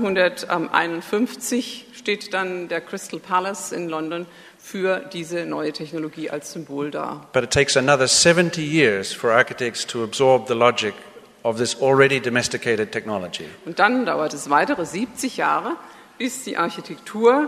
Speaker 2: achtzehnhunderteinundfünfzig steht dann der Crystal Palace in London für diese neue Technologie als Symbol dar.
Speaker 1: But it takes another seventy years for architects to absorb the logic of this already domesticated technology.
Speaker 2: Und dann dauert es weitere siebzig Jahre, bis die Architektur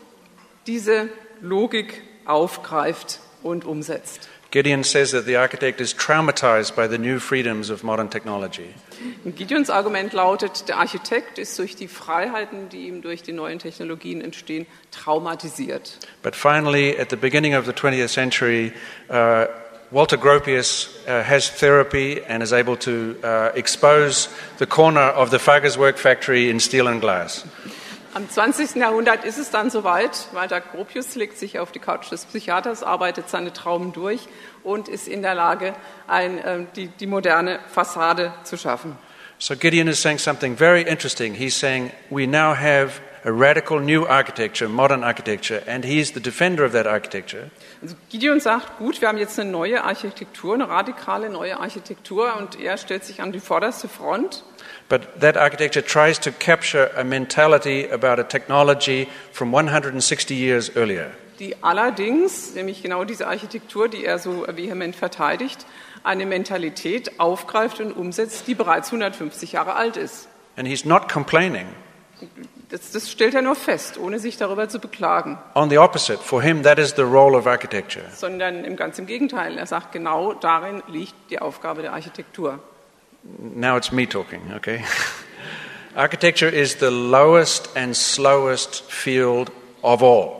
Speaker 2: diese Logik aufgreift und umsetzt.
Speaker 1: Gideon says that the architect is traumatized by the new freedoms of modern technology.
Speaker 2: Gideons Argument lautet, der Architekt ist durch die Freiheiten, die ihm durch die neuen Technologien entstehen, traumatisiert.
Speaker 1: But finally, at the beginning of the twentieth century, uh, Walter Gropius uh, has therapy and is able to uh, expose the corner of the Fargers Work Factory in steel and glass.
Speaker 2: Am zwanzigsten Jahrhundert ist es dann soweit. Walter Gropius legt sich auf die Couch des Psychiaters, arbeitet seine Traumen durch und ist in der Lage, ein, äh, die, die moderne Fassade zu schaffen.
Speaker 1: So Gideon is saying something very interesting. He's saying we now have a radical new architecture, modern architecture, and he's the defender of that architecture.
Speaker 2: Also Gideon sagt, gut, wir haben jetzt eine neue Architektur, eine radikale neue Architektur, und er stellt sich an die vorderste Front.
Speaker 1: But that architecture tries to capture a mentality about a technology from one hundred sixty years earlier.
Speaker 2: Die allerdings, nämlich genau diese Architektur, die er so vehement verteidigt, eine Mentalität aufgreift und umsetzt, die bereits hundertfünfzig Jahre alt ist.
Speaker 1: And he's not complaining.
Speaker 2: Das, das stellt er nur fest, ohne sich darüber zu beklagen.
Speaker 1: On the opposite, for him that is the role of architecture.
Speaker 2: Sondern im ganz im Gegenteil, er sagt, genau darin liegt die Aufgabe der Architektur.
Speaker 1: Now it's me talking, okay? Architecture is the lowest and slowest field of all.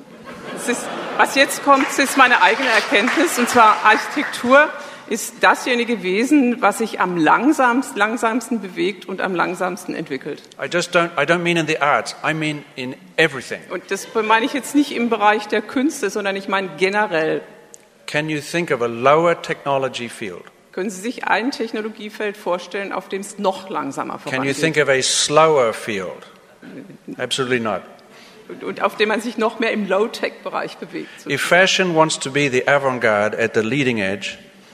Speaker 2: Es ist, was jetzt kommt, ist meine eigene Erkenntnis, und zwar Architektur ist dasjenige Wesen, was sich am langsamsten, langsamsten bewegt und am langsamsten entwickelt.
Speaker 1: I just don't, I don't mean in the arts, I mean in everything.
Speaker 2: Und das meine ich jetzt nicht im Bereich der Künste, sondern ich meine generell.
Speaker 1: Can you think of a lower technology field?
Speaker 2: Können Sie sich ein Technologiefeld vorstellen, auf dem es noch langsamer
Speaker 1: Can you
Speaker 2: vorangeht?
Speaker 1: think of a slower field? Absolutely not.
Speaker 2: Und, und auf dem man sich noch mehr im Low-Tech-Bereich bewegt.
Speaker 1: If fashion wants to be the avant-garde at the leading edge,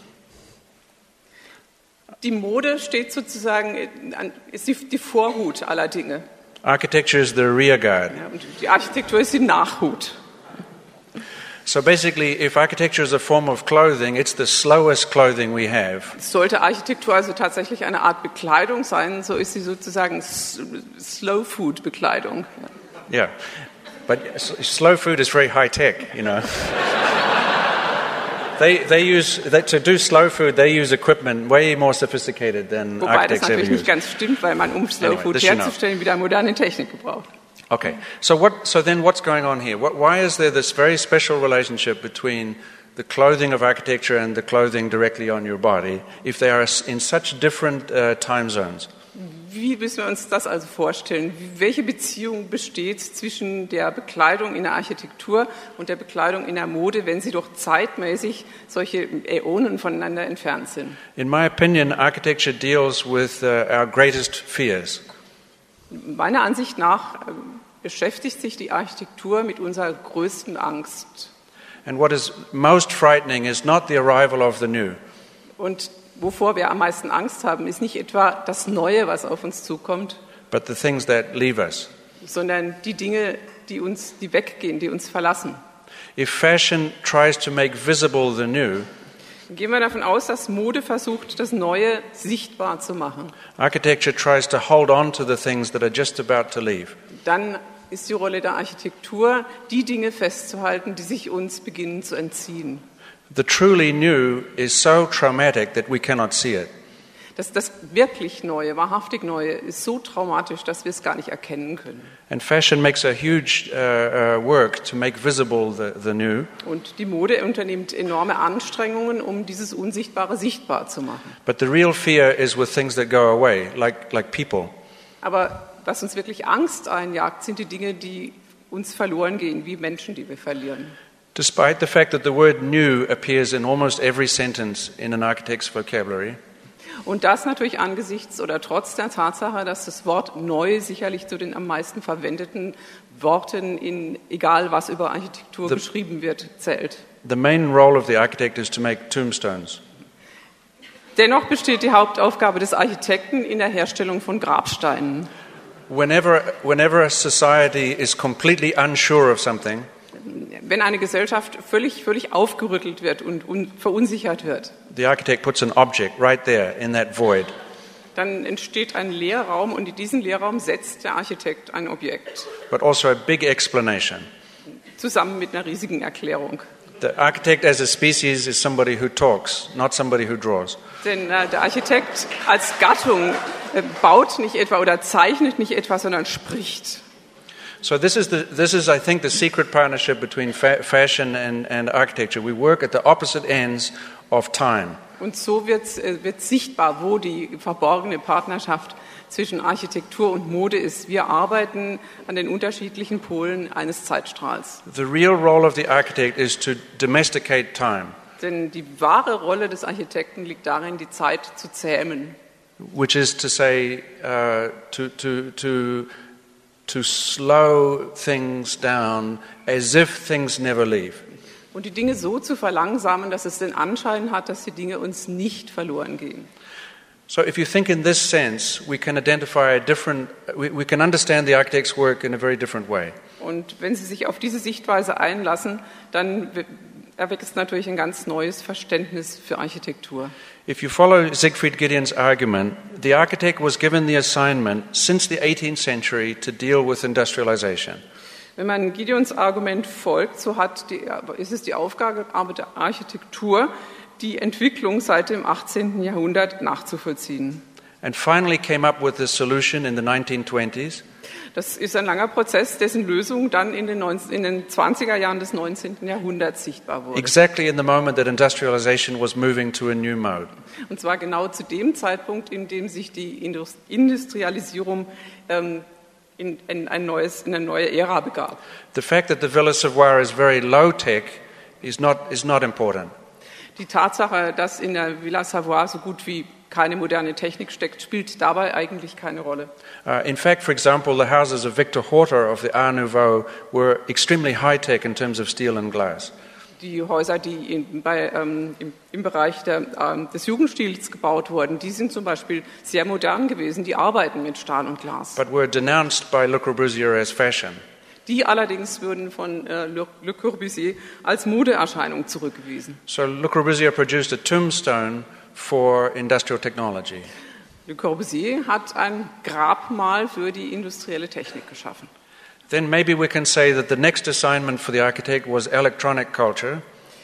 Speaker 2: die Mode steht sozusagen, an, ist die, die Vorhut aller Dinge.
Speaker 1: architecture is the rear guard.
Speaker 2: Ja, und die Architektur ist die Nachhut.
Speaker 1: So basically, if architecture is a form of clothing, it's the slowest clothing we have.
Speaker 2: Sollte Architektur also tatsächlich eine Art Bekleidung sein, so ist sie sozusagen Slow-Food-Bekleidung.
Speaker 1: Yeah, but s- slow food is very high tech, you know. they they use they, to do slow food. They use equipment way more sophisticated than
Speaker 2: Wobei das
Speaker 1: architects ever
Speaker 2: natürlich nicht
Speaker 1: use.
Speaker 2: ganz stimmt, weil man, um Slow-Food
Speaker 1: this you know.
Speaker 2: herzustellen, wieder moderne Technik gebraucht.
Speaker 1: Okay, so what? So then, what's going on here? What, why is there this very special relationship between the clothing of architecture and the clothing directly on your body, if they are s- in such different uh, time zones?
Speaker 2: Wie müssen wir uns das also vorstellen? Welche Beziehung besteht zwischen der Bekleidung in der Architektur und der Bekleidung in der Mode, wenn sie doch zeitmäßig solche Äonen voneinander entfernt sind?
Speaker 1: In my opinion, architecture deals with uh, our greatest fears.
Speaker 2: Meiner Ansicht nach äh, beschäftigt sich die Architektur mit unserer größten Angst.
Speaker 1: And what is most frightening is not the arrival of the new,
Speaker 2: Und wovor wir am meisten Angst haben, ist nicht etwa das Neue, was auf uns zukommt,
Speaker 1: but the things that leave us.
Speaker 2: sondern die Dinge, die uns, die weggehen, die uns verlassen.
Speaker 1: If fashion tries to make visible the new,
Speaker 2: Gehen wir davon aus, dass Mode versucht, das Neue sichtbar zu machen.
Speaker 1: architecture tries to hold on to the things that are just about to leave.
Speaker 2: Dann ist die Rolle der Architektur, die Dinge festzuhalten, die sich uns beginnen zu entziehen.
Speaker 1: The truly new is so traumatic that we cannot see it.
Speaker 2: Das, das wirklich Neue, wahrhaftig Neue, ist so traumatisch, dass wir es gar nicht erkennen können.
Speaker 1: And fashion makes a huge uh, uh, work to make visible the, the new.
Speaker 2: Und die Mode unternimmt enorme Anstrengungen, um dieses Unsichtbare sichtbar zu machen.
Speaker 1: But the real fear is with things that go away, like, like people.
Speaker 2: Aber was uns wirklich Angst einjagt, sind die Dinge, die uns verloren gehen, wie Menschen, die wir verlieren.
Speaker 1: Despite the fact that the word new appears in almost every sentence in an architect's vocabulary,
Speaker 2: und das natürlich angesichts oder trotz der Tatsache, dass das Wort neu sicherlich zu den am meisten verwendeten Worten in egal was über Architektur
Speaker 1: The-
Speaker 2: geschrieben wird, zählt.
Speaker 1: the main role of the architect is to make tombstones.
Speaker 2: Dennoch besteht die Hauptaufgabe des Architekten in der Herstellung von Grabsteinen.
Speaker 1: Whenever, whenever a society is completely unsure of something,
Speaker 2: Wenn eine Gesellschaft völlig, völlig aufgerüttelt wird und un, verunsichert wird,
Speaker 1: the architect puts an object right there in that void.
Speaker 2: dann entsteht ein Leerraum und in diesen Leerraum setzt der Architekt ein Objekt,
Speaker 1: But also a big explanation.
Speaker 2: zusammen mit einer riesigen Erklärung.
Speaker 1: The architect as a species is somebody who talks, not somebody who draws.
Speaker 2: Denn äh, der Architekt als Gattung äh, baut nicht etwa oder zeichnet nicht etwas, sondern spricht.
Speaker 1: So this is, the, this is I think, the secret partnership between fa- fashion and, and architecture. We work at the opposite ends of time.
Speaker 2: Und so wird, äh, wird sichtbar, wo die verborgene Partnerschaft zwischen Architektur und Mode ist. Wir arbeiten an den unterschiedlichen Polen eines Zeitstrahls.
Speaker 1: The real role of the architect is to domesticate time,
Speaker 2: Denn die wahre Rolle des Architekten liegt darin, die Zeit zu zähmen.
Speaker 1: which is to say, uh, to, to, to, to slow things down as if things never leave.
Speaker 2: Und die Dinge so zu verlangsamen, dass es den Anschein hat, dass die Dinge uns nicht verloren gehen.
Speaker 1: So if you think in this sense, we can identify a different, we, we can understand the architect's work in a very different way.
Speaker 2: Und wenn Sie sich auf diese Sichtweise einlassen, dann erweckt es natürlich ein ganz neues Verständnis für Architektur.
Speaker 1: If you follow Siegfried Gideon's argument, the architect was given the assignment since the eighteenth century to deal with industrialization.
Speaker 2: Wenn man Gideons Argument folgt, so hat die, ist es die Aufgabe der Architektur, die Entwicklung seit dem achtzehnten Jahrhundert nachzuvollziehen.
Speaker 1: And finally came up with this solution in the nineteen twenties.
Speaker 2: Das ist ein langer Prozess, dessen Lösung dann in den, neunzig, in den zwanziger Jahren des neunzehnten Jahrhunderts sichtbar wurde.
Speaker 1: Exactly in the moment that industrialization was moving to a new mode.
Speaker 2: Und zwar genau zu dem Zeitpunkt, in dem sich die Industrialisierung ähm, in, in, ein neues, in eine neue Ära begab.
Speaker 1: The fact that the Villa Savoye is very low tech is not, is not important.
Speaker 2: Die Tatsache, dass in der Villa Savoye so gut wie keine moderne Technik steckt, spielt dabei eigentlich keine Rolle.
Speaker 1: Uh, in fact, for example, the houses of Victor Horter of the Art Nouveau were extremely high-tech in terms of steel and glass.
Speaker 2: Die Häuser, die in, bei, ähm, im, im Bereich der, ähm, des Jugendstils gebaut wurden, die sind zum Beispiel sehr modern gewesen, die arbeiten mit Stahl und Glas.
Speaker 1: But were denounced by Le Corbusier as fashion.
Speaker 2: Die allerdings würden von äh, Le, Le Corbusier als Modeerscheinung zurückgewiesen.
Speaker 1: So Le Corbusier produced a tombstone for industrial technology.
Speaker 2: Le Corbusier hat ein Grabmal für die industrielle Technik geschaffen.
Speaker 1: Then maybe we can say that the next assignment for the architect was electronic culture.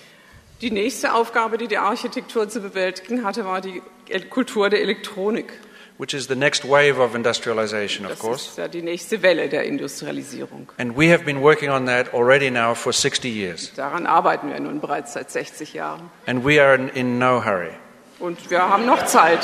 Speaker 2: Die nächste Aufgabe, die die Architektur zu bewältigen hatte, war die Kultur der Elektronik.
Speaker 1: Which is the next wave of industrialization, of
Speaker 2: Das
Speaker 1: course.
Speaker 2: ist ja die nächste Welle der Industrialisierung.
Speaker 1: And we have been working on that already now for sixty years.
Speaker 2: Daran arbeiten wir nun bereits seit sechzig Jahren.
Speaker 1: And we are in, in no hurry.
Speaker 2: Und wir haben noch Zeit.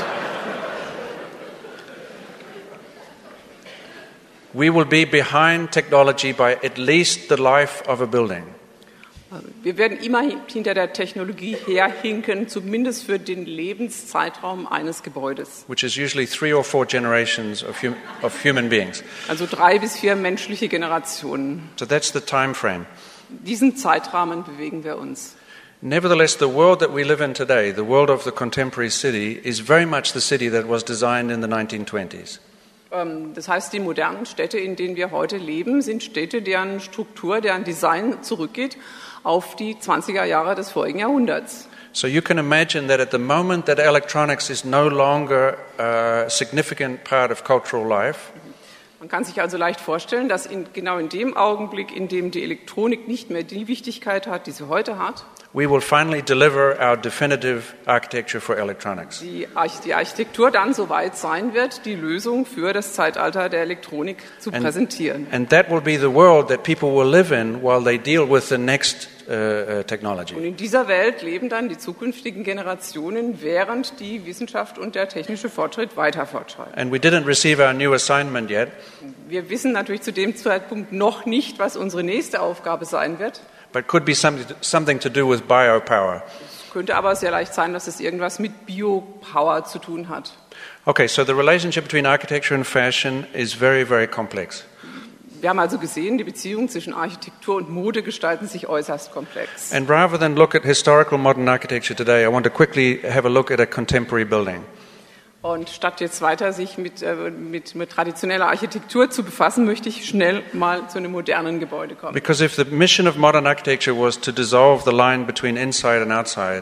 Speaker 1: We will be behind technology by at least the life of a building.
Speaker 2: Wir werden immer hinter der Technologie herhinken, zumindest für den Lebenszeitraum eines Gebäudes.
Speaker 1: Which is usually three or four generations of, hum, of human beings.
Speaker 2: Also drei bis vier menschliche Generationen.
Speaker 1: So that's the time frame.
Speaker 2: In diesem Zeitrahmen bewegen wir uns.
Speaker 1: Nevertheless, the world that we live in today, the world of the contemporary city, is very much the city that was designed in the nineteen twenties.
Speaker 2: Das heißt, die modernen Städte, in denen wir heute leben, sind Städte, deren Struktur, deren Design zurückgeht auf die zwanziger Jahre des vorigen Jahrhunderts.
Speaker 1: So you can imagine that at the moment that electronics is no longer a significant part of cultural life,
Speaker 2: Man kann sich also leicht vorstellen, dass in, genau in dem Augenblick, in dem die Elektronik nicht mehr die Wichtigkeit hat, die sie heute hat,
Speaker 1: we will finally deliver our definitive architecture for electronics.
Speaker 2: Die, Arch- die Architektur dann so weit sein wird, die Lösung für das Zeitalter der Elektronik zu
Speaker 1: And-
Speaker 2: präsentieren.
Speaker 1: And that will be the world that people will live in while they deal with the next uh, uh, technology.
Speaker 2: Und in dieser Welt leben dann die zukünftigen Generationen, während die Wissenschaft und der technische Fortschritt weiter fortschreiten.
Speaker 1: And we didn't receive our new assignment yet,
Speaker 2: Wir wissen natürlich zu dem Zeitpunkt noch nicht, was unsere nächste Aufgabe sein wird.
Speaker 1: but could be something to, something to do with biopower.
Speaker 2: Es könnte aber sehr leicht sein, dass es irgendwas mit Biopower zu tun hat.
Speaker 1: Okay, so the relationship between architecture and fashion is very, very complex.
Speaker 2: Wir haben also gesehen, die Beziehungen zwischen Architektur und Mode gestalten sich äußerst komplex.
Speaker 1: And rather than look at historical modern architecture today, I want to quickly have a look at a contemporary building.
Speaker 2: Und statt jetzt weiter sich mit, äh, mit, mit traditioneller Architektur zu befassen, möchte ich schnell mal zu einem modernen Gebäude kommen.
Speaker 1: Because if the mission of modern architecture was to dissolve the line between inside and outside,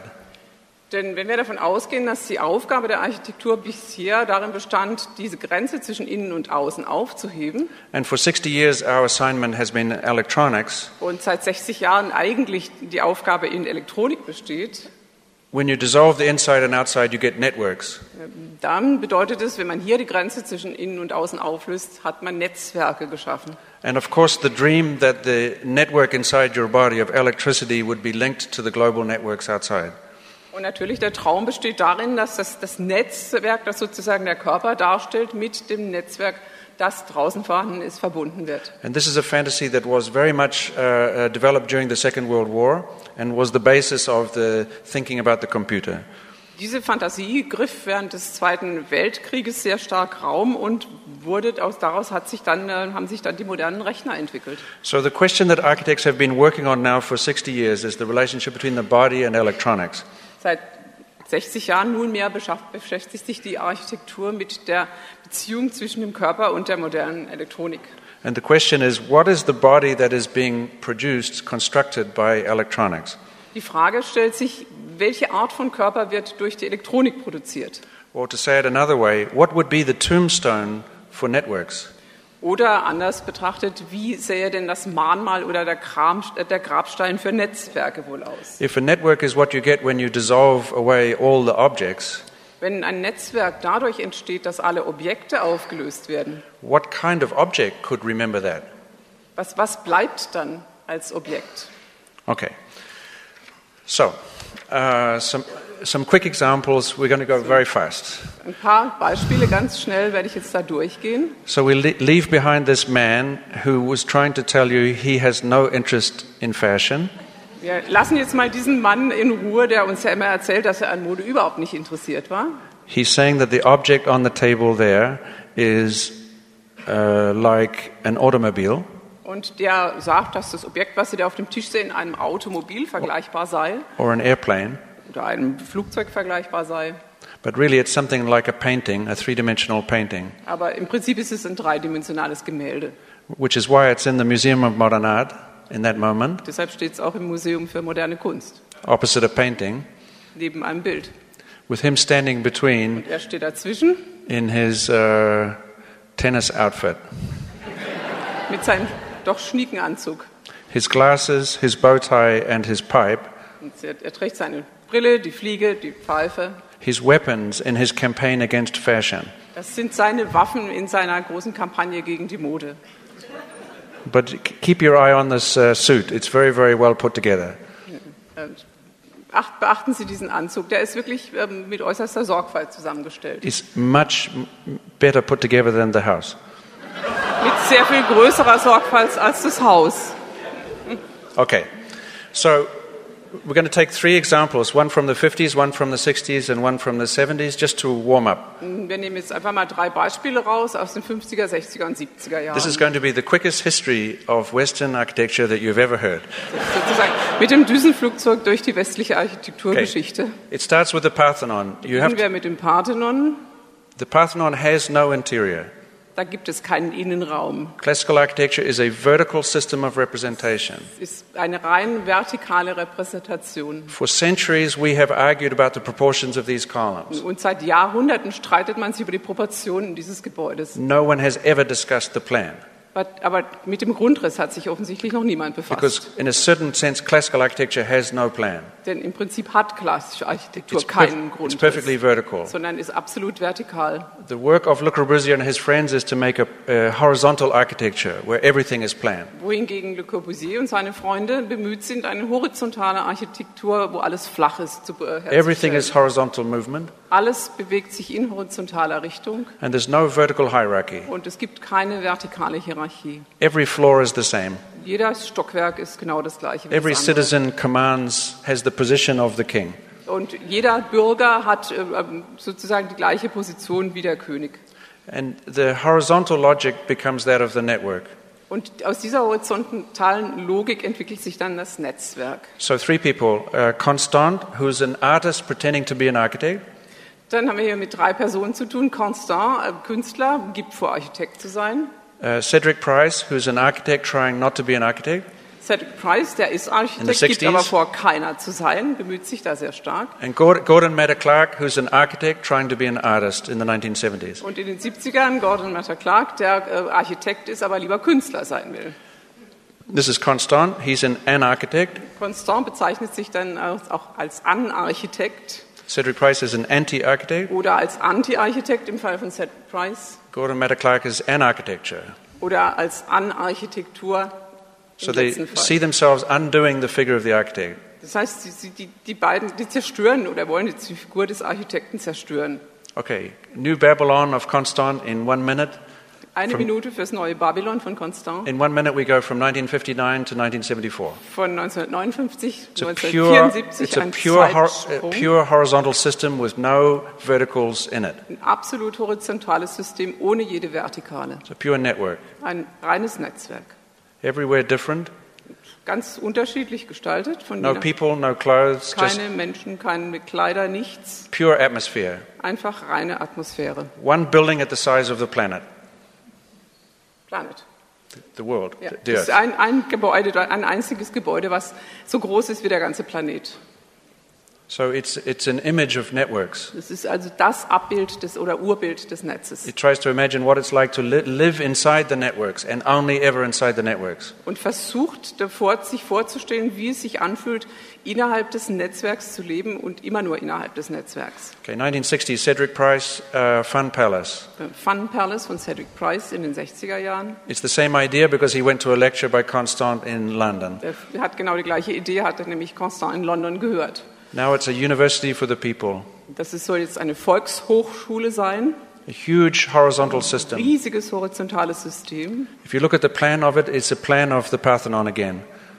Speaker 2: Denn wenn wir davon ausgehen, dass die Aufgabe der Architektur bisher darin bestand, diese Grenze zwischen innen und außen aufzuheben
Speaker 1: and for sixty years our assignment has been electronics,
Speaker 2: und seit sechzig Jahren eigentlich die Aufgabe in Elektronik besteht,
Speaker 1: when you dissolve the inside and outside, you get networks.
Speaker 2: dann bedeutet es, wenn man hier die Grenze zwischen innen und außen auflöst, hat man Netzwerke geschaffen.
Speaker 1: And of course, the dream that the network inside your body of electricity would be linked to the global networks outside.
Speaker 2: Und natürlich der Traum besteht darin, dass das, das Netzwerk, das sozusagen der Körper darstellt, mit dem Netzwerk, das draußen vorhanden ist, verbunden wird.
Speaker 1: And this is a fantasy that was very much uh, uh, developed during the Second World War and was the basis of the thinking about the computer.
Speaker 2: Diese Fantasie griff während des Zweiten Weltkrieges sehr stark Raum und wurde aus, daraus hat sich dann, äh, haben sich dann die modernen Rechner entwickelt.
Speaker 1: So the question that architects have been working on now for sixty years is the relationship between the body and electronics.
Speaker 2: Seit sechzig Jahren nunmehr beschäftigt beschäftigt sich die Architektur mit der Beziehung zwischen dem Körper und der modernen Elektronik.
Speaker 1: And the question is, what is the body that is being produced, constructed by electronics?
Speaker 2: Die Frage stellt sich, welche Art von Körper wird durch die Elektronik produziert?
Speaker 1: Or to say it another way, what would be the tombstone for networks?
Speaker 2: Oder anders betrachtet, wie sähe denn das Mahnmal oder der, Kram, der Grabstein für Netzwerke wohl aus?
Speaker 1: If a network is what you get when you dissolve away all the objects,
Speaker 2: Wenn ein Netzwerk dadurch entsteht, dass alle Objekte aufgelöst werden,
Speaker 1: what kind of object could remember that?
Speaker 2: was, was bleibt dann als Objekt?
Speaker 1: Okay. So, uh, some, some quick examples. We're going to go very fast.
Speaker 2: Ein paar Beispiele, ganz schnell werde ich jetzt da durchgehen.
Speaker 1: So we le- leave behind this man who was trying to tell you he has no interest in fashion.
Speaker 2: Wir lassen jetzt mal diesen Mann in Ruhe, der uns ja immer erzählt, dass er an Mode überhaupt nicht interessiert war.
Speaker 1: He's saying that the object on the table there is uh, like an automobile.
Speaker 2: Und der sagt, dass das Objekt, was Sie da auf dem Tisch sehen, einem Automobil vergleichbar sei
Speaker 1: Or an airplane,
Speaker 2: oder einem Flugzeug vergleichbar sei.
Speaker 1: but really it's something like a painting, a three-dimensional painting,
Speaker 2: Aber im Prinzip ist es ein dreidimensionales Gemälde.
Speaker 1: which is why it's in the Museum of Modern Art in that moment,
Speaker 2: Deshalb steht es auch im Museum für moderne Kunst,
Speaker 1: opposite a painting,
Speaker 2: neben einem Bild.
Speaker 1: with him standing between
Speaker 2: Und er steht dazwischen
Speaker 1: in his uh, tennis outfit.
Speaker 2: mit seinem doch schnieken Anzug.
Speaker 1: His glasses, his bow tie and his pipe,
Speaker 2: Und er, er trägt seine Brille, die Fliege, die Pfeife.
Speaker 1: his weapons in his campaign against fashion.
Speaker 2: Das sind seine Waffen in seiner großen Kampagne gegen die Mode.
Speaker 1: But k- keep your eye on this uh, suit. It's very, very well put together.
Speaker 2: Acht, beachten Sie diesen Anzug, der ist wirklich ähm, mit äußerster Sorgfalt zusammengestellt.
Speaker 1: It's much m- better put together than the house.
Speaker 2: Mit sehr viel größerer Sorgfalt als das Haus.
Speaker 1: Okay, so we're going to take three examples, one from the fifties, one from the sixties and one from the seventies, just to warm up.
Speaker 2: Wir nehmen jetzt einfach mal drei Beispiele raus aus den fünfziger, sechziger und siebziger Jahren.
Speaker 1: This is going to be the quickest history of Western architecture that you've ever heard.
Speaker 2: Sozusagen mit dem Düsenflugzeug durch die westliche Architekturgeschichte.
Speaker 1: It starts with the Parthenon. You have
Speaker 2: Beginnen wir mit dem Parthenon.
Speaker 1: The Parthenon has no interior.
Speaker 2: Da gibt es keinen Innenraum.
Speaker 1: Classical architecture is a vertical system of representation.
Speaker 2: Es ist eine rein vertikale Repräsentation.
Speaker 1: For centuries, we have argued about the proportions of these columns.
Speaker 2: Und seit Jahrhunderten streitet man sich über die Proportionen dieses Gebäudes.
Speaker 1: No one has ever discussed the plan.
Speaker 2: Aber mit dem Grundriss hat sich offensichtlich noch niemand befasst.
Speaker 1: Because in a certain sense, classical architecture has no plan.
Speaker 2: Denn im Prinzip hat klassische Architektur
Speaker 1: It's,
Speaker 2: keinen
Speaker 1: perf-
Speaker 2: Grundriss,
Speaker 1: it's perfectly vertical.
Speaker 2: sondern ist absolut vertikal.
Speaker 1: The work of Le Corbusier and his friends is to make a, a horizontal architecture where everything is planned.
Speaker 2: Wohingegen Le Corbusier und seine Freunde bemüht sind, eine horizontale Architektur, wo alles flach ist, zu herzustellen.
Speaker 1: Everything is horizontal movement,
Speaker 2: Alles bewegt sich in horizontaler Richtung
Speaker 1: and there's no vertical hierarchy.
Speaker 2: und es gibt keine vertikale Hierarchie.
Speaker 1: Every floor is the same.
Speaker 2: Jedes Stockwerk ist genau das gleiche wie
Speaker 1: Every
Speaker 2: das andere.
Speaker 1: citizen commands, has the position of the king.
Speaker 2: Und jeder Bürger hat äh, sozusagen die gleiche Position wie der König.
Speaker 1: And the horizontal logic becomes that of the network.
Speaker 2: Und aus dieser horizontalen Logik entwickelt sich dann das Netzwerk.
Speaker 1: So three people, uh, Constant, who's an artist pretending to be an architect.
Speaker 2: Dann haben wir hier mit drei Personen zu tun. Constant, ein Künstler, gibt vor, Architekt zu sein.
Speaker 1: Uh, Cedric Price, who's an architect trying not to be an architect.
Speaker 2: Cedric Price, der ist
Speaker 1: In
Speaker 2: Architekt,
Speaker 1: the
Speaker 2: gibt
Speaker 1: sixties.
Speaker 2: aber vor, keiner zu sein, bemüht sich da sehr stark.
Speaker 1: And Gordon, Gordon Matta Clark, who's an architect trying to be an artist in the nineteen seventies.
Speaker 2: Und in den siebzigern Gordon Matta Clark, der äh, Architekt ist, aber lieber Künstler sein will.
Speaker 1: This is Constant. He's an, an architect.
Speaker 2: Constant bezeichnet sich dann auch als An-Architekt
Speaker 1: Cedric Price is an anti-architect.
Speaker 2: oder als Anti-Architekt im Fall von Cedric Price
Speaker 1: Gordon Matta Clark is an architecture.
Speaker 2: oder als An-Architektur
Speaker 1: So
Speaker 2: im
Speaker 1: they
Speaker 2: letzten Fall.
Speaker 1: see themselves undoing the figure of the architect.
Speaker 2: Das heißt, sie, sie, die, die beiden, die zerstören oder wollen die Figur des Architekten zerstören.
Speaker 1: Okay, New Babylon of Constant in one minute.
Speaker 2: Eine
Speaker 1: From-
Speaker 2: Minute fürs neue Babylon von Constant
Speaker 1: In one minute we go from nineteen fifty-nine to nineteen seventy-four.
Speaker 2: von neunzehnhundertneunundfünfzig,
Speaker 1: It's a pure,
Speaker 2: neunzehnhundertvierundsiebzig,
Speaker 1: it's a
Speaker 2: ein
Speaker 1: pure, hor- a
Speaker 2: Zeitsprung,
Speaker 1: pure horizontal system with no verticals in it.
Speaker 2: ein absolut horizontales System ohne jede Vertikale,
Speaker 1: It's a pure network.
Speaker 2: ein reines Netzwerk,
Speaker 1: Everywhere different.
Speaker 2: ganz unterschiedlich gestaltet, von
Speaker 1: No
Speaker 2: jeder,
Speaker 1: people, no clothes, just
Speaker 2: keine Menschen, keine Kleider, nichts,
Speaker 1: pure atmosphere.
Speaker 2: einfach reine Atmosphäre.
Speaker 1: One building at the size of the planet,
Speaker 2: Planet.
Speaker 1: the world,
Speaker 2: Ja,
Speaker 1: the
Speaker 2: das ist
Speaker 1: earth.
Speaker 2: ein, ein Gebäude, ein einziges Gebäude, was so groß ist wie der ganze Planet.
Speaker 1: So it's, it's an image of networks.
Speaker 2: Das ist also das Abbild des oder Urbild des Netzes
Speaker 1: It tries to imagine what it's like to li- live inside the networks and only ever inside the networks.
Speaker 2: und versucht davor, sich vorzustellen, wie es sich anfühlt, innerhalb des Netzwerks zu leben und immer nur innerhalb des Netzwerks.
Speaker 1: Okay, nineteen sixty, Cedric Price, uh, Fun Palace.
Speaker 2: Fun Palace von Cedric Price in den sechziger Jahren.
Speaker 1: It's the same idea because he went to a lecture by Constant in London.
Speaker 2: Der hat genau die gleiche Idee, hat er nämlich Constant in London gehört.
Speaker 1: Now it's a university for the people.
Speaker 2: Das ist, soll jetzt eine Volkshochschule sein,
Speaker 1: A huge horizontal system.
Speaker 2: riesiges horizontales System.
Speaker 1: If you look at the plan of it, it's a plan of the Parthenon again.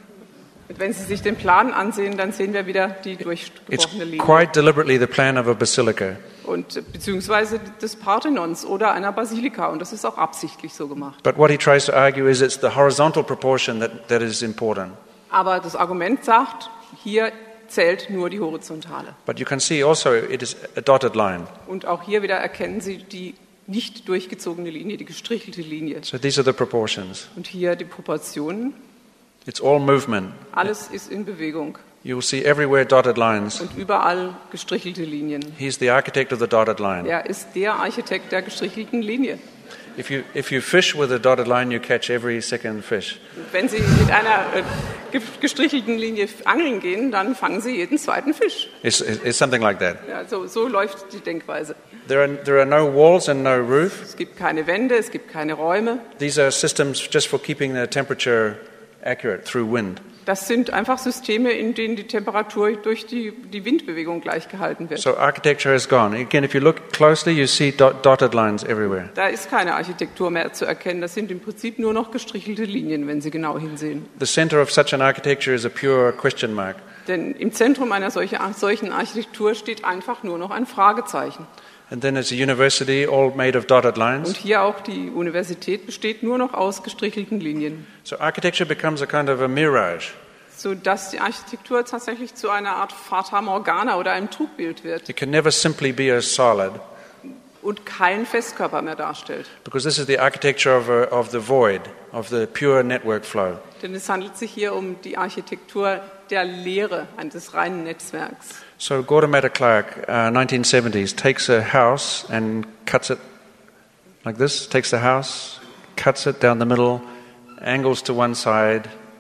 Speaker 2: Und wenn Sie sich den Plan ansehen, dann sehen wir wieder die
Speaker 1: It's
Speaker 2: durchgebrochene Linie.
Speaker 1: quite deliberately the plan of a basilica.
Speaker 2: Und, äh, beziehungsweise des Parthenons oder einer Basilika. Und das ist auch absichtlich so gemacht.
Speaker 1: But what he tries to argue is it's the horizontal proportion that, that is important.
Speaker 2: Aber das Argument sagt, hier zählt nur die horizontale.
Speaker 1: But you can see also it is a dotted line.
Speaker 2: Und auch hier wieder erkennen Sie die nicht durchgezogene Linie, die gestrichelte Linie.
Speaker 1: So these are the proportions.
Speaker 2: Und hier die Proportionen.
Speaker 1: It's all movement.
Speaker 2: Alles ist in Bewegung
Speaker 1: You will see everywhere dotted lines.
Speaker 2: und überall gestrichelte Linien.
Speaker 1: He's the architect of the dotted line.
Speaker 2: Er ist der Architekt der gestrichelten Linie.
Speaker 1: If you, if you fish with a dotted line, you catch every second fish.
Speaker 2: Wenn Sie mit einer äh, ge- gestrichelten Linie angeln gehen, dann fangen Sie jeden zweiten Fisch.
Speaker 1: It's, it's something like that.
Speaker 2: Ja, so, so läuft die Denkweise.
Speaker 1: There are, there are no walls and no roof.
Speaker 2: Es gibt keine Wände, es gibt keine Räume.
Speaker 1: These are systems just for keeping the temperature accurate through wind.
Speaker 2: Das sind einfach Systeme, in denen die Temperatur durch die, die Windbewegung gleich gehalten wird.
Speaker 1: So architecture has gone. Again, if you look closely, you see dot, dotted lines everywhere.
Speaker 2: Da ist keine Architektur mehr zu erkennen. Das sind im Prinzip nur noch gestrichelte Linien, wenn Sie genau hinsehen.
Speaker 1: The center of such an architecture is a pure question mark.
Speaker 2: Denn im Zentrum einer solche, solchen Architektur steht einfach nur noch ein Fragezeichen.
Speaker 1: And then it's a university all made of dotted
Speaker 2: Und
Speaker 1: lines.
Speaker 2: hier auch die Universität besteht nur noch aus gestrichelten Linien,
Speaker 1: So architecture becomes a kind of a mirage.
Speaker 2: sodass die Architektur tatsächlich zu einer Art Fata Morgana oder einem Trugbild wird.
Speaker 1: It can never simply be a solid.
Speaker 2: und keinen Festkörper mehr darstellt.
Speaker 1: Because this is the architecture of, a, of the void, of the pure network flow.
Speaker 2: Denn es handelt sich hier um die Architektur der Leere, des reinen Netzwerks.
Speaker 1: So Gordon Matta Clark, uh, nineteen seventies, takes a house and cuts it like this, takes the house, cuts it down the middle, angles to one side.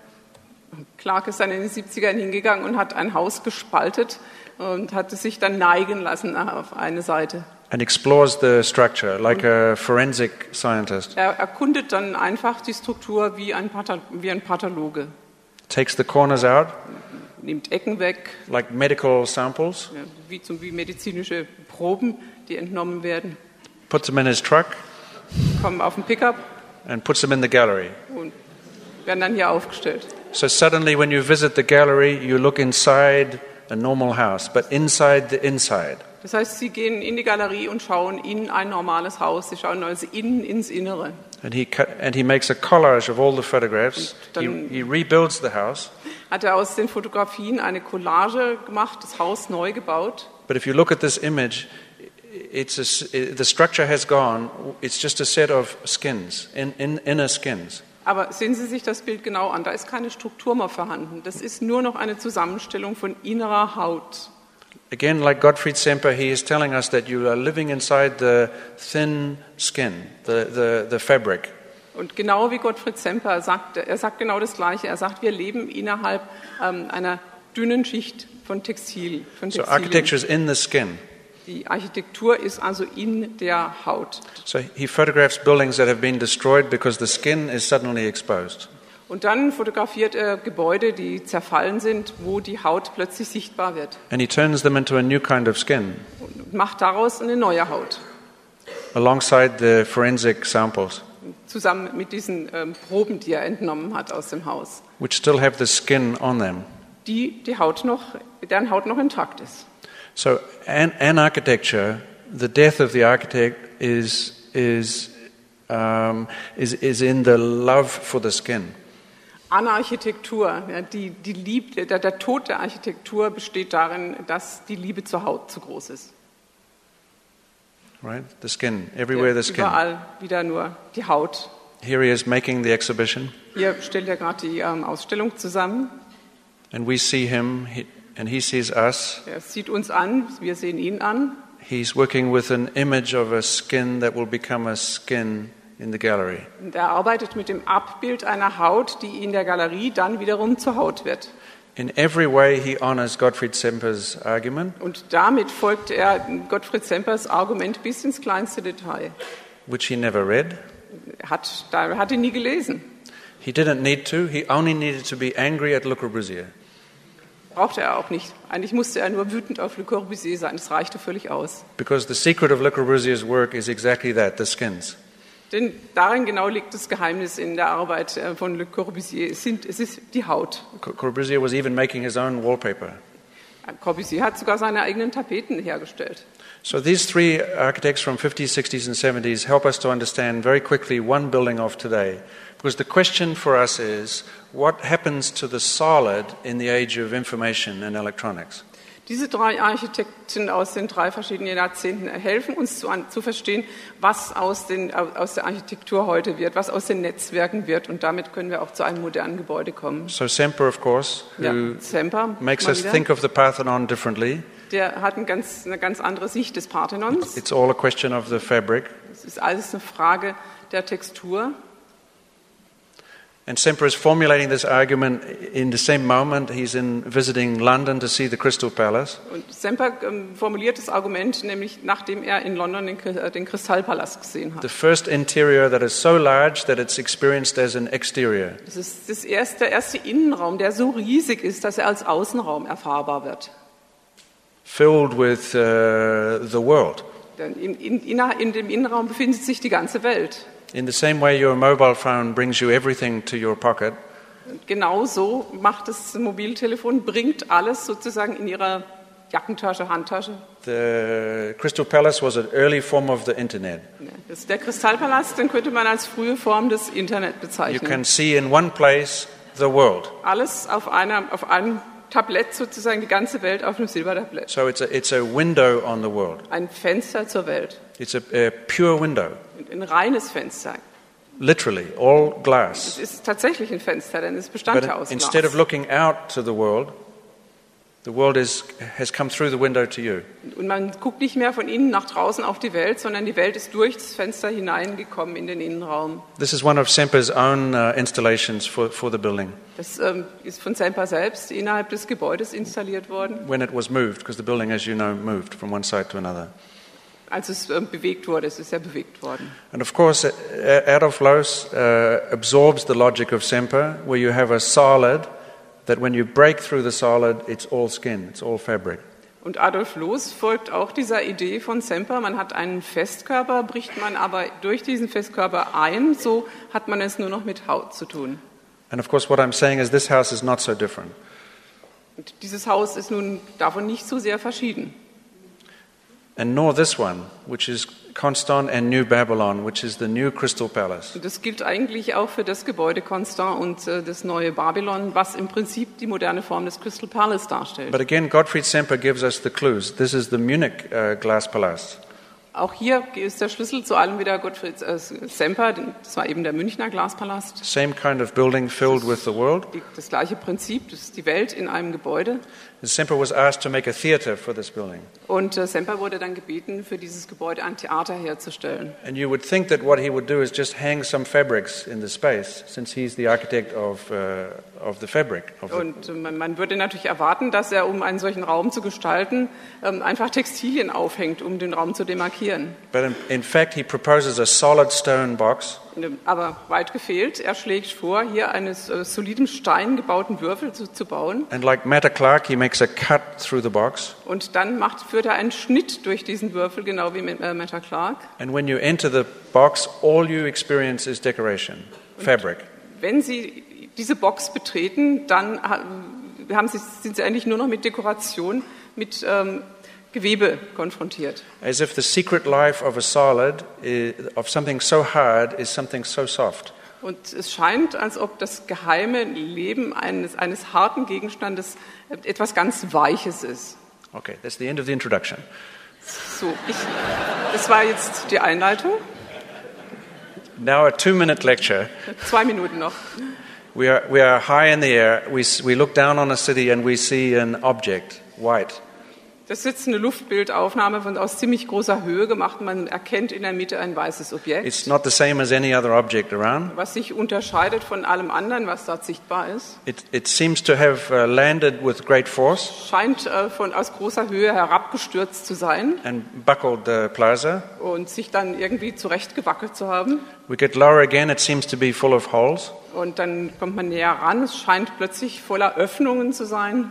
Speaker 2: Clark ist dann in den siebzigern hingegangen und hat ein Haus gespaltet und hat es sich dann neigen lassen auf eine Seite.
Speaker 1: And explores the structure like a forensic scientist.
Speaker 2: Er erkundet dann einfach die Struktur wie ein, Patho- wie ein Pathologe.
Speaker 1: Takes the corners out
Speaker 2: Nimmt Ecken weg,
Speaker 1: like medical samples,
Speaker 2: ja, wie, zum, wie medizinische Proben, die entnommen werden,
Speaker 1: puts them in his truck
Speaker 2: kommen auf den Pickup
Speaker 1: and puts them in the gallery.
Speaker 2: und werden dann hier aufgestellt.
Speaker 1: So suddenly when you visit the gallery, you look inside a normal house, but inside the inside.
Speaker 2: Das heißt, Sie gehen in die Galerie und schauen in ein normales Haus. Sie schauen also innen ins Innere.
Speaker 1: And he, cut, and he makes a collage of all the photographs. He,
Speaker 2: dann-
Speaker 1: he rebuilds the house.
Speaker 2: Hat er aus den Fotografien eine Collage gemacht, das Haus neu gebaut.
Speaker 1: But if you look at this image, it's a s the structure has gone. It's just a set of skins, in, in, inner skins.
Speaker 2: Aber sehen Sie sich das Bild genau an, da ist keine Struktur mehr vorhanden. Das ist nur noch eine Zusammenstellung von innerer Haut.
Speaker 1: Again, like Gottfried Semper, he is telling us that you are living inside the thin skin, the, the, the fabric.
Speaker 2: Und genau wie Gottfried Semper sagt, er sagt genau das Gleiche. Er sagt, wir leben innerhalb ähm, einer dünnen Schicht von Textil. Von
Speaker 1: So
Speaker 2: Textilien.
Speaker 1: architecture is in the skin.
Speaker 2: Die Architektur ist also in der Haut.
Speaker 1: So he photographs buildings that have been destroyed because the skin is suddenly exposed.
Speaker 2: Und dann fotografiert er Gebäude, die zerfallen sind, wo die Haut plötzlich sichtbar wird.
Speaker 1: And he turns them into a new kind of skin
Speaker 2: Und macht daraus eine neue Haut.
Speaker 1: alongside the forensic samples,
Speaker 2: Zusammen mit diesen ähm, Proben, die er entnommen hat aus dem Haus.
Speaker 1: which still have the skin on them.
Speaker 2: Die, die Haut noch, deren Haut noch intakt ist.
Speaker 1: So an, an architecture, the death of the architect is, is, um, is, is in the love for the skin.
Speaker 2: An Architektur, ja, die, die Liebe, der, der Tod der Architektur besteht darin, dass die Liebe zur Haut zu groß ist.
Speaker 1: Right? The skin, everywhere the skin.
Speaker 2: Überall wieder nur die Haut.
Speaker 1: Here he is making the exhibition,
Speaker 2: Hier stellt er gerade die ähm, Ausstellung zusammen.
Speaker 1: and we see him, he, and he sees us.
Speaker 2: Er sieht uns an, wir sehen ihn an.
Speaker 1: He's working with an image of a skin that will become a skin in the gallery.
Speaker 2: Und er arbeitet mit dem Abbild einer Haut, die in der Galerie dann wiederum zur Haut wird.
Speaker 1: In every way, he honors Gottfried Semper's argument,
Speaker 2: Und damit folgt er Gottfried Sempers Argument bis ins kleinste Detail.
Speaker 1: which he never read.
Speaker 2: Er hat, er hat ihn nie gelesen.
Speaker 1: He didn't need to. He only needed to be angry at Le Corbusier.
Speaker 2: Brauchte er auch nicht. Eigentlich musste er nur wütend auf Le Corbusier sein. Das reichte völlig aus.
Speaker 1: Because the secret of Le Corbusier's work is exactly that, the skins.
Speaker 2: Denn darin genau liegt das Geheimnis in der Arbeit äh, von Le Corbusier. Es, sind, es ist die Haut.
Speaker 1: Co- Corbusier was even making his own wallpaper.
Speaker 2: Corbusier hat sogar seine eigenen Tapeten hergestellt.
Speaker 1: So these three architects from fifties, sixties and seventies help us to understand very quickly one building of today. Because the question for us is, what happens to the solid in the age of information and electronics?
Speaker 2: Diese drei Architekten aus den drei verschiedenen Jahrzehnten helfen uns zu, an, zu verstehen, was aus, den, aus der Architektur heute wird, was aus den Netzwerken wird. Und damit können wir auch zu einem modernen Gebäude kommen.
Speaker 1: So Semper, of course, who
Speaker 2: Ja, Semper,
Speaker 1: makes
Speaker 2: mal
Speaker 1: us
Speaker 2: wieder,
Speaker 1: think of the Parthenon differently.
Speaker 2: der hat ein ganz, eine ganz andere Sicht des Parthenons.
Speaker 1: It's all a question of the fabric.
Speaker 2: Es ist alles eine Frage der Textur.
Speaker 1: And Semper is formulating this argument in the same moment he's in visiting London to see the Crystal Palace.
Speaker 2: Und Semper ähm, formuliert das Argument, nämlich nachdem er in London den, äh, den Kristallpalast gesehen
Speaker 1: The
Speaker 2: hat.
Speaker 1: first interior that is so large that it's experienced as an exterior.
Speaker 2: Das ist das erste, der erste Innenraum, der so riesig ist, dass er als Außenraum erfahrbar wird.
Speaker 1: Filled with uh, the world.
Speaker 2: Denn in, in, in dem Innenraum befindet sich die ganze Welt.
Speaker 1: In the same way your mobile phone brings you everything to your pocket,
Speaker 2: Und genauso macht das Mobiltelefon, bringt alles sozusagen in ihrer Jackentasche, Handtasche.
Speaker 1: the Crystal Palace was an early form of the internet.
Speaker 2: Ja, das ist der Kristallpalast, den könnte man als frühe Form des Internet
Speaker 1: You
Speaker 2: bezeichnen.
Speaker 1: can see in one place the world.
Speaker 2: Alles auf, einer, auf einem Tablett sozusagen die ganze Welt auf einem Silbertablett.
Speaker 1: So it's a, it's a window on the world.
Speaker 2: Ein Fenster zur Welt.
Speaker 1: It's a, a pure window,
Speaker 2: Ein reines Fenster.
Speaker 1: literally, all
Speaker 2: Es
Speaker 1: glass.
Speaker 2: ist tatsächlich ein Fenster, denn es bestand
Speaker 1: But
Speaker 2: ja aus
Speaker 1: instead of
Speaker 2: Glas.
Speaker 1: looking out to the world, the world is, has come through the window to you.
Speaker 2: Und man guckt nicht mehr von innen nach draußen auf die Welt, sondern die Welt ist durch das Fenster hineingekommen in den Innenraum.
Speaker 1: This is one of Semper's own uh, installations for, for the building
Speaker 2: Das ähm, ist von Semper selbst innerhalb des Gebäudes installiert worden,
Speaker 1: when it was moved, because the building, as you know, moved from one side to another.
Speaker 2: als es ähm, bewegt wurde. Es ist ja bewegt worden.
Speaker 1: And of course, uh, Adolf Loos uh, absorbs the logic of Semper, where you have a solid that when you break through the solid, it's all skin, it's all fabric.
Speaker 2: Und Adolf Loos folgt auch dieser Idee von Semper. Man hat einen Festkörper, bricht man aber durch diesen Festkörper ein, so hat man es nur noch mit Haut zu tun.
Speaker 1: And of course, what I'm saying is this house is not so different.
Speaker 2: Und dieses Haus ist nun davon nicht so sehr verschieden.
Speaker 1: And nor this one, which is Constant and New Babylon, which is the new Crystal Palace.
Speaker 2: Und das gilt eigentlich auch für das Gebäude Constant und äh, das neue Babylon, was im Prinzip die moderne Form des Crystal Palace darstellt.
Speaker 1: But again, Gottfried Semper gives us the clues. This is the Munich uh, Glass Palace.
Speaker 2: Auch hier ist der Schlüssel zu allem wieder Gottfried äh, Semper, das war eben der Münchner Glaspalast.
Speaker 1: Same kind of building filled with the world.
Speaker 2: Die, das gleiche Prinzip, das ist die Welt in einem Gebäude.
Speaker 1: And Semper was asked to make a theatre for this building.
Speaker 2: Und äh, Semper wurde dann gebeten, für dieses Gebäude ein Theater herzustellen.
Speaker 1: And you would think that what he would do is just hang some fabrics in the space, since he's the architect of, uh, of the fabric. Of the
Speaker 2: Und äh, man, man würde natürlich erwarten, dass er, um einen solchen Raum zu gestalten, ähm, einfach Textilien aufhängt, um den Raum zu demarkieren.
Speaker 1: but in, in fact, he proposes a solid stone box
Speaker 2: Aber weit gefehlt, er schlägt vor, hier einen äh, soliden Stein gebauten Würfel zu, zu bauen.
Speaker 1: And like Meta Clark, he makes a cut through the box.
Speaker 2: Und dann macht, führt er einen Schnitt durch diesen Würfel, genau wie mit äh, Meta Clark.
Speaker 1: And when you enter the box, all you experience is decoration, fabric.
Speaker 2: Wenn Sie diese Box betreten, dann haben Sie, sind Sie eigentlich nur noch mit Dekoration, mit ähm, Gewebe konfrontiert.
Speaker 1: As if the secret life of a solid, is, of something so hard, is something so soft.
Speaker 2: Und es scheint, als ob das geheime Leben eines, eines harten Gegenstandes etwas ganz Weiches ist.
Speaker 1: Okay, that's the end of the introduction.
Speaker 2: So, ich, das war jetzt die Einleitung.
Speaker 1: Now a two-minute lecture.
Speaker 2: Zwei Minuten noch.
Speaker 1: We are, we are high in the air. We, s- we look down on a city and we see an object, white.
Speaker 2: Das ist jetzt eine Luftbildaufnahme von aus ziemlich großer Höhe gemacht. Man erkennt in der Mitte ein weißes Objekt,
Speaker 1: It's not the same as any other object around.
Speaker 2: was sich unterscheidet von allem anderen, was dort sichtbar ist.
Speaker 1: It, it seems to have uh, landed with great force
Speaker 2: Scheint äh, von aus großer Höhe herabgestürzt zu sein
Speaker 1: and buckled the plaza.
Speaker 2: und sich dann irgendwie zurechtgewackelt zu haben.
Speaker 1: We get lower again, it seems to be full of holes.
Speaker 2: Und dann kommt man näher ran. Es scheint plötzlich voller Öffnungen zu sein.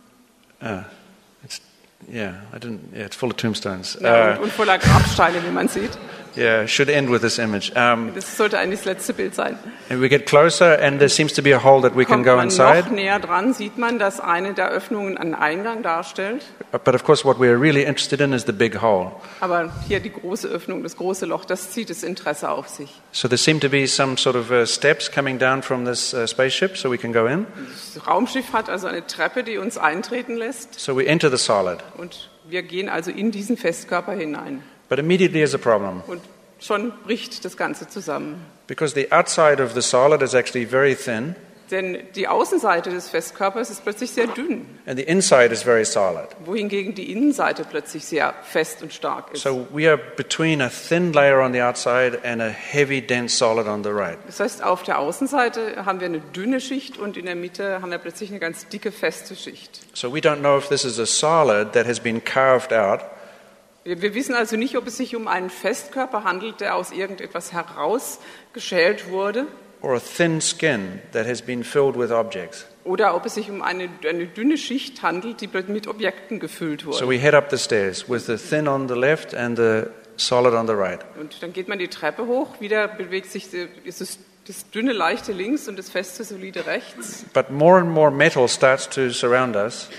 Speaker 1: Uh, it's, yeah, I didn't, yeah, it's full of tombstones.
Speaker 2: Ja, und,
Speaker 1: Uh,
Speaker 2: und voller Grabsteine, wie man sieht.
Speaker 1: yeah, should end with this image. Um,
Speaker 2: Das sollte eigentlich das letzte Bild sein.
Speaker 1: and we get closer and there seems to be a hole that we can
Speaker 2: Kommt
Speaker 1: go
Speaker 2: man
Speaker 1: inside.
Speaker 2: noch näher dran, sieht man, dass eine der Öffnungen einen Eingang darstellt.
Speaker 1: But of course what we're really interested in is the big hole.
Speaker 2: Aber hier die große Öffnung, das große Loch, das zieht das Interesse auf sich.
Speaker 1: So there seem to be some sort of uh, steps coming down from this uh, spaceship so we can go in.
Speaker 2: Das Raumschiff hat also eine Treppe, die uns eintreten lässt.
Speaker 1: So we enter the solid.
Speaker 2: Und wir gehen also in diesen Festkörper hinein.
Speaker 1: But immediately there's a problem.
Speaker 2: Und schon bricht das Ganze zusammen.
Speaker 1: Because the outside of the solid is actually very thin
Speaker 2: Denn die Außenseite des Festkörpers ist plötzlich sehr dünn,
Speaker 1: and the inside is very solid.
Speaker 2: wohingegen die Innenseite plötzlich sehr fest und stark ist.
Speaker 1: So we are between a thin layer on the outside and a heavy, dense solid on the right.
Speaker 2: Das heißt, auf der Außenseite haben wir eine dünne Schicht und in der Mitte haben wir plötzlich eine ganz dicke, feste Schicht.
Speaker 1: So we don't know if this is a solid that has been carved out
Speaker 2: Wir, wir wissen also nicht, ob es sich um einen Festkörper handelt, der aus irgendetwas herausgeschält wurde,
Speaker 1: or a thin skin that has been filled with objects.
Speaker 2: oder ob es sich um eine, eine dünne Schicht handelt, die mit Objekten gefüllt
Speaker 1: So
Speaker 2: wurde.
Speaker 1: we head up the stairs with the thin on the left and the solid on the right.
Speaker 2: Und dann geht man die Treppe hoch, wieder bewegt sich die, ist es das dünne, leichte links und das feste, solide rechts.
Speaker 1: But more and more metal starts to surround us.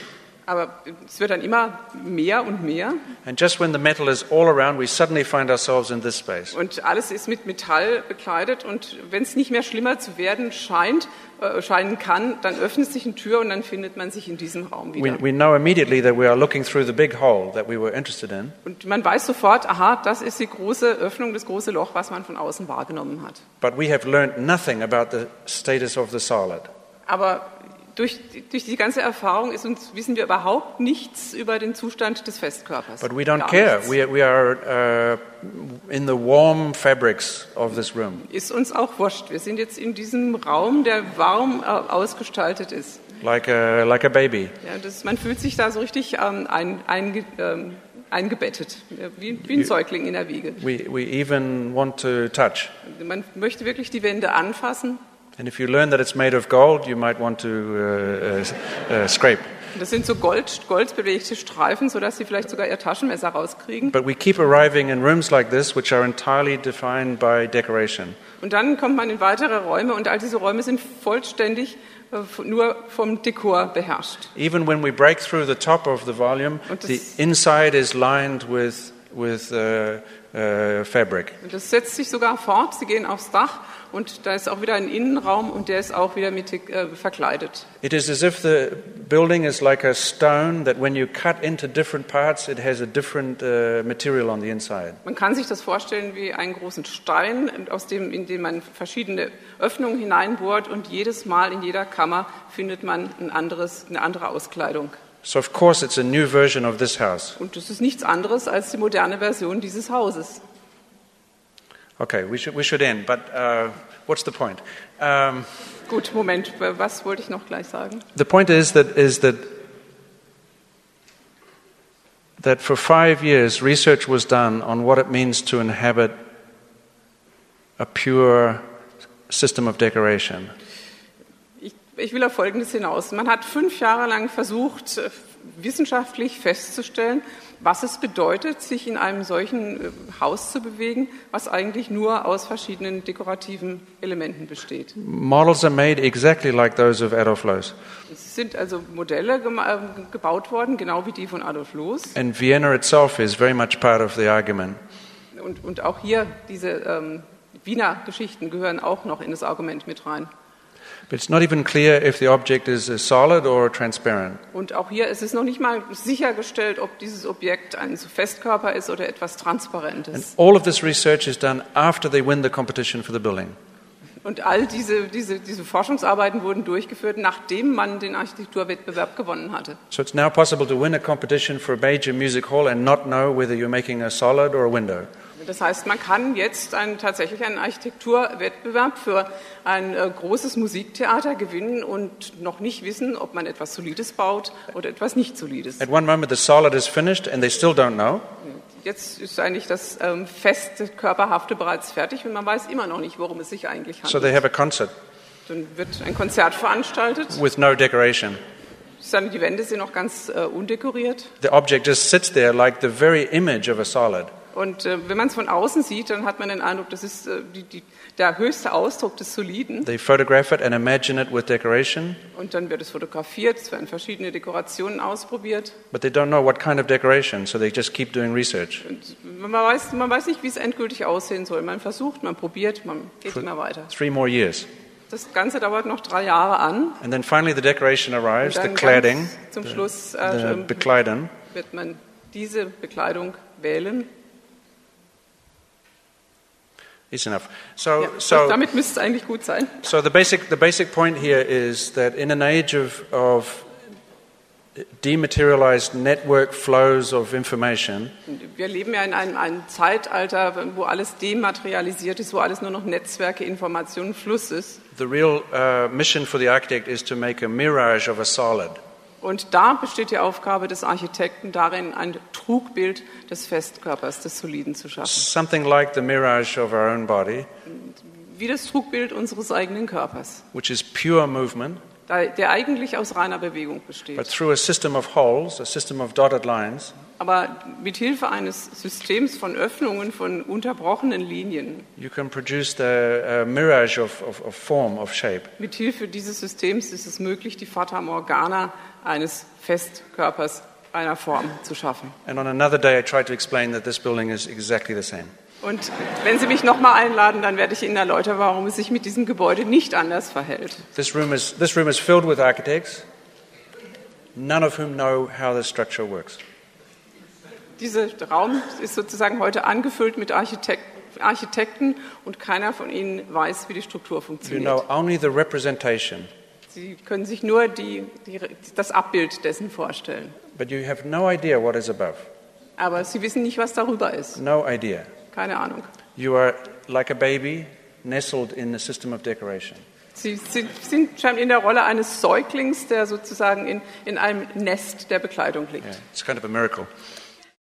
Speaker 2: Aber es wird dann immer mehr und mehr.
Speaker 1: And just when the metal is all around, we suddenly find ourselves in this space.
Speaker 2: Und alles ist mit Metall bekleidet. Und wenn es nicht mehr schlimmer zu werden scheint, äh, scheinen kann, dann öffnet sich eine Tür und dann findet man sich in diesem Raum wieder.
Speaker 1: We, we know immediately that we are looking through the big hole that we were interested in.
Speaker 2: Und man weiß sofort, aha, das ist die große Öffnung, das große Loch, was man von außen wahrgenommen hat.
Speaker 1: But we have learned nothing about the status of the solid.
Speaker 2: Aber durch, durch die ganze Erfahrung ist uns, wissen wir überhaupt nichts über den Zustand des Festkörpers.
Speaker 1: But we don't
Speaker 2: Gar
Speaker 1: care.
Speaker 2: nichts.
Speaker 1: We, we are uh, in the warm fabrics of this room.
Speaker 2: Ist uns auch wurscht. Wir sind jetzt in diesem Raum, der warm äh, ausgestaltet ist.
Speaker 1: Like a, like a baby.
Speaker 2: Ja, das, man fühlt sich da so richtig ähm, ein, ein, ähm, eingebettet, wie, wie ein Säugling in der Wiege.
Speaker 1: We, we even want to touch.
Speaker 2: Man möchte wirklich die Wände anfassen.
Speaker 1: And if you learn that it's made of gold, you might want to uh, uh, uh, scrape.
Speaker 2: Das sind so gold, goldbelegte Streifen, sodass sie vielleicht sogar ihr Taschenmesser rauskriegen.
Speaker 1: But we keep arriving in rooms like this, which are entirely defined by decoration.
Speaker 2: Und dann kommt man in weitere Räume und all diese Räume sind vollständig äh, nur vom Dekor beherrscht.
Speaker 1: Even when we break through the top of the volume,
Speaker 2: Und das-
Speaker 1: the inside is lined with, with uh, uh, fabric.
Speaker 2: Und das setzt sich sogar fort. Sie gehen aufs Dach und da ist auch wieder ein Innenraum und der ist auch wieder mit äh, verkleidet.
Speaker 1: It is as if the building is like a stone that when you cut into different parts, it has a different uh, material on the inside.
Speaker 2: Man kann sich das vorstellen wie einen großen Stein, aus dem, in den man verschiedene Öffnungen hineinbohrt und jedes Mal in jeder Kammer findet man ein anderes, eine andere Auskleidung.
Speaker 1: So of course it's a new version of this house.
Speaker 2: Und das ist nichts anderes als die moderne Version dieses Hauses.
Speaker 1: Okay, we should, we should end, but uh, what's the point? Um,
Speaker 2: Gut, Moment, was wollte ich noch gleich sagen?
Speaker 1: the point is that, is that, that for five years research was done on what it means to inhabit a pure system of decoration.
Speaker 2: Ich, ich will auf Folgendes hinaus. Man hat fünf Jahre lang versucht, äh, wissenschaftlich festzustellen, was es bedeutet, sich in einem solchen äh, Haus zu bewegen, was eigentlich nur aus verschiedenen dekorativen Elementen besteht.
Speaker 1: Models are made exactly like those of Adolf Loos.
Speaker 2: Es sind also Modelle gema- äh, gebaut worden, genau wie die von Adolf Loos.
Speaker 1: And Vienna itself is very much part of the argument.
Speaker 2: Und, und auch hier, diese ähm, Wiener Geschichten gehören auch noch in das Argument mit rein.
Speaker 1: But it's not even clear if the object is a solid or transparent.
Speaker 2: Und auch hier ist es noch nicht mal sichergestellt, ob dieses Objekt ein Festkörper ist oder etwas
Speaker 1: And
Speaker 2: Transparentes.
Speaker 1: all of this research is done after they win the competition for the building.
Speaker 2: Und all diese, diese, diese Forschungsarbeiten wurden durchgeführt, nachdem man den Architekturwettbewerb gewonnen hatte.
Speaker 1: So it's now possible to win a competition for a major music hall and not know whether you're making a solid or a window.
Speaker 2: Das heißt, man kann jetzt einen, tatsächlich einen Architekturwettbewerb für ein äh, großes Musiktheater gewinnen und noch nicht wissen, ob man etwas Solides baut oder etwas nicht Solides.
Speaker 1: At one moment the solid is finished and they still don't know.
Speaker 2: Jetzt ist eigentlich das ähm, feste, körperhafte bereits fertig und man weiß immer noch nicht, worum es sich eigentlich
Speaker 1: So they
Speaker 2: handelt.
Speaker 1: have a concert
Speaker 2: Dann wird ein Konzert veranstaltet.
Speaker 1: with no decoration.
Speaker 2: Dann die Wände sind noch ganz äh, undekoriert.
Speaker 1: The object just sits there like the very image of a solid.
Speaker 2: Und äh, wenn man es von außen sieht, dann hat man den Eindruck, das ist äh, die, die, der höchste Ausdruck des Soliden.
Speaker 1: They photograph it and imagine it with decoration,
Speaker 2: Und dann wird es fotografiert, es werden verschiedene Dekorationen ausprobiert.
Speaker 1: but they don't know what kind of decoration, so they just keep doing research.
Speaker 2: Und man weiß, man weiß nicht, wie es endgültig aussehen soll. Man versucht, man probiert, man geht
Speaker 1: For
Speaker 2: immer weiter.
Speaker 1: three more years.
Speaker 2: Das Ganze dauert noch drei Jahre an.
Speaker 1: And then finally the decoration
Speaker 2: Und
Speaker 1: arrives, the
Speaker 2: dann
Speaker 1: cladding,
Speaker 2: ganz zum
Speaker 1: the,
Speaker 2: Schluss
Speaker 1: the
Speaker 2: äh,
Speaker 1: bekleiden.
Speaker 2: wird man diese Bekleidung wählen.
Speaker 1: It's enough. So,
Speaker 2: Ja,
Speaker 1: so,
Speaker 2: damit müsste es eigentlich gut sein.
Speaker 1: so the basic, the basic point here is that in an age of, of dematerialized network flows of information,
Speaker 2: Wir leben ja in einem, einem Zeitalter, wo alles dematerialisiert ist, wo alles nur noch Netzwerke, Informationen, Fluss ist.
Speaker 1: the real uh, mission for the architect is to make a mirage of a solid.
Speaker 2: Und da besteht die Aufgabe des Architekten darin, ein Trugbild des Festkörpers, des Soliden zu schaffen.
Speaker 1: Something like the mirage of our own body,
Speaker 2: Wie das Trugbild unseres eigenen Körpers,
Speaker 1: which is pure movement,
Speaker 2: der eigentlich aus reiner Bewegung
Speaker 1: but
Speaker 2: besteht.
Speaker 1: through a system of holes, a system of dotted lines,
Speaker 2: Aber mit Hilfe eines Systems von Öffnungen, von unterbrochenen Linien,
Speaker 1: you can produce the uh, mirage of, of, of form, of shape.
Speaker 2: mit Hilfe dieses Systems ist es möglich, die Fata Morgana eines Festkörpers einer Form zu schaffen.
Speaker 1: And on another day I try to explain that this building is exactly the same.
Speaker 2: Und wenn Sie mich nochmal einladen, dann werde ich Ihnen erläutern, warum es sich mit diesem Gebäude nicht anders verhält.
Speaker 1: This room is, this room is filled with architects, none of whom know how this structure works.
Speaker 2: Dieser Raum ist sozusagen heute angefüllt mit Architekt, Architekten und keiner von ihnen weiß, wie die Struktur
Speaker 1: You
Speaker 2: funktioniert.
Speaker 1: know only the representation,
Speaker 2: Sie können sich nur die, die, das Abbild dessen vorstellen.
Speaker 1: but you have no idea what is above.
Speaker 2: Aber Sie wissen nicht, was darüber ist.
Speaker 1: No idea.
Speaker 2: Keine Ahnung.
Speaker 1: You are like a baby nestled in the system of decoration.
Speaker 2: Sie sind, sind schon in der Rolle eines Säuglings, der sozusagen in, in einem Nest der Bekleidung liegt.
Speaker 1: Yeah, it's kind of a miracle.